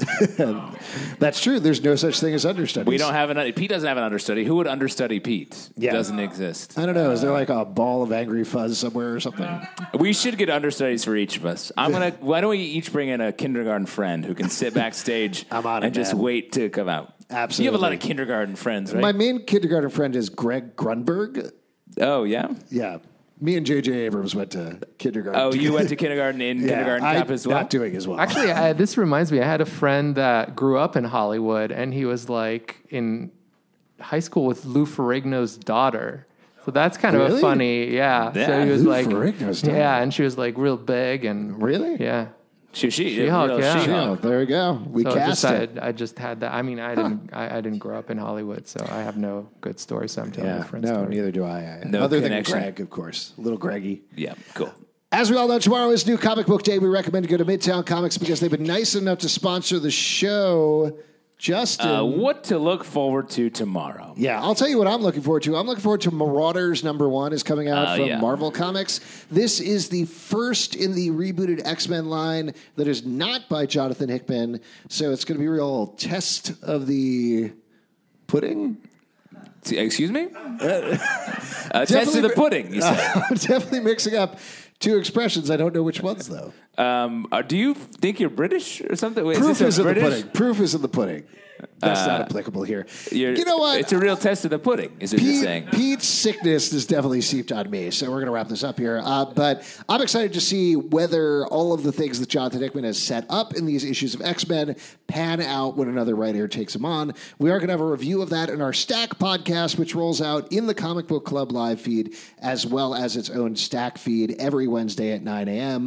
Speaker 2: That's true. There's no such thing as understudies.
Speaker 3: We don't have an Pete doesn't have an understudy. Who would understudy Pete?
Speaker 2: Yeah.
Speaker 3: Doesn't exist.
Speaker 2: I don't know. Is there like a ball of angry fuzz somewhere or something?
Speaker 3: We should get understudies for each of us. I'm gonna. Why don't we each bring in a kindergarten friend who can sit backstage
Speaker 2: I'm on it,
Speaker 3: and just
Speaker 2: man.
Speaker 3: wait to come out?
Speaker 2: Absolutely.
Speaker 3: You have a lot of kindergarten friends, right?
Speaker 2: My main kindergarten friend is Greg Grunberg.
Speaker 3: oh yeah.
Speaker 2: Yeah. Me and J J Abrams went to kindergarten.
Speaker 3: Oh, you went to kindergarten in
Speaker 2: yeah,
Speaker 3: kindergarten
Speaker 2: I,
Speaker 3: camp as well.
Speaker 2: Not doing as well.
Speaker 4: Actually, I, this reminds me. I had a friend that grew up in Hollywood, and he was like in high school with Lou Ferrigno's daughter. So that's kind of
Speaker 2: Really?
Speaker 4: a funny, yeah.
Speaker 3: Yeah,
Speaker 4: so he was
Speaker 2: Lou
Speaker 4: like,
Speaker 2: Ferrigno's daughter.
Speaker 4: yeah, and she was like real big and
Speaker 2: Really?
Speaker 4: yeah.
Speaker 3: She, she,
Speaker 4: She-Hulk,
Speaker 3: real
Speaker 4: yeah.
Speaker 3: She-Hulk.
Speaker 2: Oh, there we go. We
Speaker 4: So
Speaker 2: cast
Speaker 4: just,
Speaker 2: it.
Speaker 4: I, I just had that. I mean, I didn't, I, I didn't grow up in Hollywood, so I have no good story. So I'm telling
Speaker 2: Yeah,
Speaker 4: a friend
Speaker 2: no,
Speaker 4: story.
Speaker 2: neither do I. I-
Speaker 3: No
Speaker 2: Other
Speaker 3: connection.
Speaker 2: than Greg, of course. Little Greggy.
Speaker 3: Yeah, cool.
Speaker 2: As we all know, tomorrow is New Comic Book Day. We recommend to go to Midtown Comics because they've been nice enough to sponsor the show. Justin.
Speaker 3: Uh, what to look forward to tomorrow?
Speaker 2: Yeah, I'll tell you what I'm looking forward to. I'm looking forward to Marauders number one is coming out
Speaker 3: Oh,
Speaker 2: from
Speaker 3: yeah.
Speaker 2: Marvel Comics. This is the first in the rebooted X-Men line that is not by Jonathan Hickman. So it's going to be a real test of the pudding.
Speaker 3: Excuse me? Uh, test of the pudding, you said.
Speaker 2: I'm definitely mixing up two expressions. I don't know which ones, though.
Speaker 3: Um, uh, do you think you're British or something? Wait,
Speaker 2: Proof
Speaker 3: is,
Speaker 2: is
Speaker 3: this a
Speaker 2: in the
Speaker 3: British?
Speaker 2: pudding. Proof is in the pudding. That's not applicable here.
Speaker 3: You're-
Speaker 2: You know what?
Speaker 3: It's a real test of the pudding, is what you're
Speaker 2: Pete,
Speaker 3: saying.
Speaker 2: Pete's sickness has definitely seeped on me, so we're going to wrap this up here. Uh, but I'm excited to see whether all of the things that Jonathan Hickman has set up in these issues of X-Men pan out when another writer takes him on. We are going to have a review of that in our Stack podcast, which rolls out in the Comic Book Club live feed, as well as its own Stack feed every Wednesday at nine a.m.,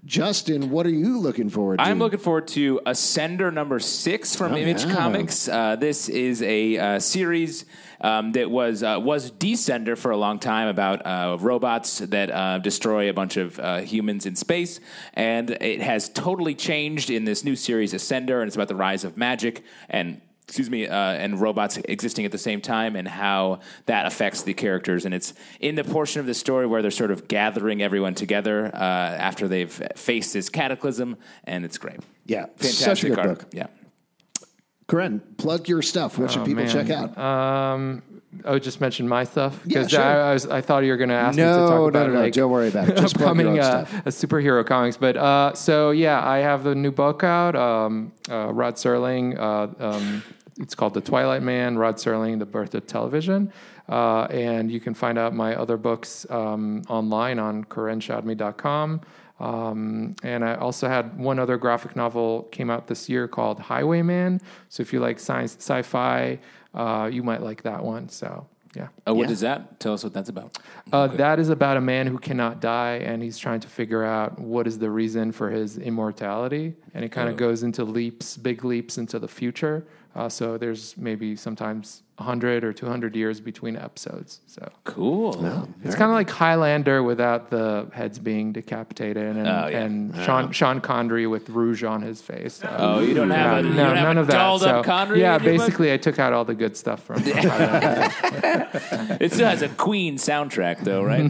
Speaker 2: Justin, what are you looking forward to?
Speaker 3: I'm looking forward to Ascender number six from
Speaker 2: Oh,
Speaker 3: Image
Speaker 2: yeah.
Speaker 3: Comics. Uh, this is a uh, series um, that was uh, was Descender for a long time about uh, robots that uh, destroy a bunch of uh, humans in space, and it has totally changed in this new series, Ascender, and it's about the rise of magic and. Excuse me, uh, and robots existing at the same time, and how that affects the characters. And it's in the portion of the story where they're sort of gathering everyone together uh, after they've faced this cataclysm, and it's great.
Speaker 2: Yeah,
Speaker 3: fantastic
Speaker 2: such a good
Speaker 3: art.
Speaker 2: book.
Speaker 3: Yeah,
Speaker 2: Corinne, plug your stuff. What should
Speaker 4: Oh,
Speaker 2: people
Speaker 4: man.
Speaker 2: check out?
Speaker 4: Um, I just mentioned my stuff
Speaker 2: Yeah,
Speaker 4: because
Speaker 2: sure.
Speaker 4: I, I was I thought you were going to ask me to
Speaker 2: No,
Speaker 4: talk
Speaker 2: no,
Speaker 4: about
Speaker 2: no, no.
Speaker 4: like
Speaker 2: Don't worry about it. Just plug your
Speaker 4: upcoming
Speaker 2: own
Speaker 4: uh,
Speaker 2: stuff.
Speaker 4: uh, superhero comics. But uh, so yeah, I have the new book out. Um, uh, Rod Serling. Uh, um, it's called The Twilight Man. Rod Serling: The Birth of Television. Uh, and you can find out my other books um, online on Corinne Shadmi dot com. Um, and I also had one other graphic novel came out this year called Highwayman. So if you like science, sci-fi, uh, you might like that one. So yeah.
Speaker 3: Oh, what
Speaker 2: Yeah.
Speaker 3: is that? Tell us what that's about.
Speaker 4: Uh, That is about a man who cannot die, and he's trying to figure out what is the reason for his immortality. And it kind of
Speaker 3: Oh.
Speaker 4: goes into leaps, big leaps into the future. Uh, so there's maybe sometimes one hundred or two hundred years between episodes. So
Speaker 3: Cool.
Speaker 4: it's kind of like Highlander without the heads being decapitated, and,
Speaker 3: Oh, yeah.
Speaker 4: and Sean Sean Connery with rouge on his face. So,
Speaker 3: Oh, you don't have a- you don't have
Speaker 4: none
Speaker 3: a
Speaker 4: of that.
Speaker 3: dolled up
Speaker 4: So,
Speaker 3: Connery
Speaker 4: yeah,
Speaker 3: in your book?
Speaker 4: basically, I took out all the good stuff from. from Highlander.
Speaker 3: It still has a Queen soundtrack, though, right?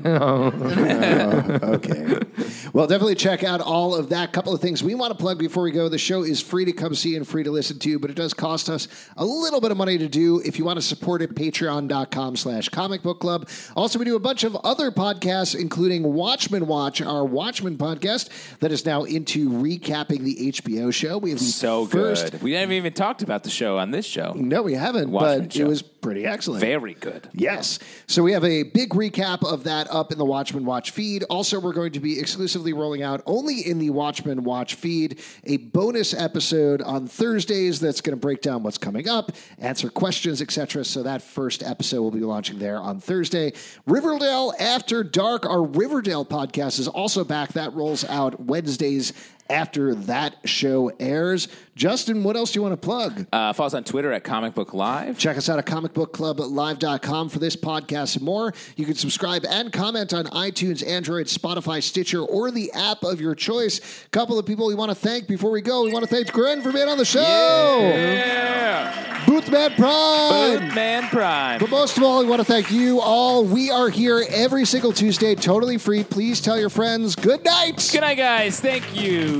Speaker 2: Okay. Well, definitely check out all of that. Couple of things we want to plug before we go. The show is free to come see and free to listen to, but it does cost us a little bit of money to do. If you want to support it, patreon.com slash comic book club. Also, we do a bunch of other podcasts, including Watchmen Watch, our Watchmen podcast that is now into recapping the H B O show. We have the
Speaker 3: So
Speaker 2: first,
Speaker 3: good. We haven't even talked about the show on this show.
Speaker 2: No, we haven't,
Speaker 3: Watchmen
Speaker 2: but
Speaker 3: show.
Speaker 2: it was pretty excellent.
Speaker 3: Very good.
Speaker 2: Yes. So we have a big recap of that up in the Watchmen Watch feed. Also, we're going to be exclusively rolling out only in the Watchmen Watch feed a bonus episode on Thursdays that's going to break down what's coming up, answer questions, et cetera. So that first episode will be launching there on Thursday. Riverdale After Dark, our Riverdale podcast, is also back. That rolls out Wednesdays after that show airs. Justin, what else do you want to plug?
Speaker 3: Uh, follow us on Twitter at Comic Book Live.
Speaker 2: Check us out at comic book club live dot com for this podcast and more. You can subscribe and comment on iTunes, Android, Spotify, Stitcher, or the app of your choice. A couple of people we want to thank before we go. We want to thank Corinne for being on the show.
Speaker 3: Yeah.
Speaker 2: Boothman Prime.
Speaker 3: Bootman Prime.
Speaker 2: But most of all, we want to thank you all. We are here every single Tuesday, totally free. Please tell your friends. Good night.
Speaker 3: Good night, guys. Thank you.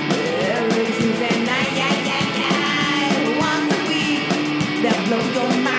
Speaker 10: Blow your mind.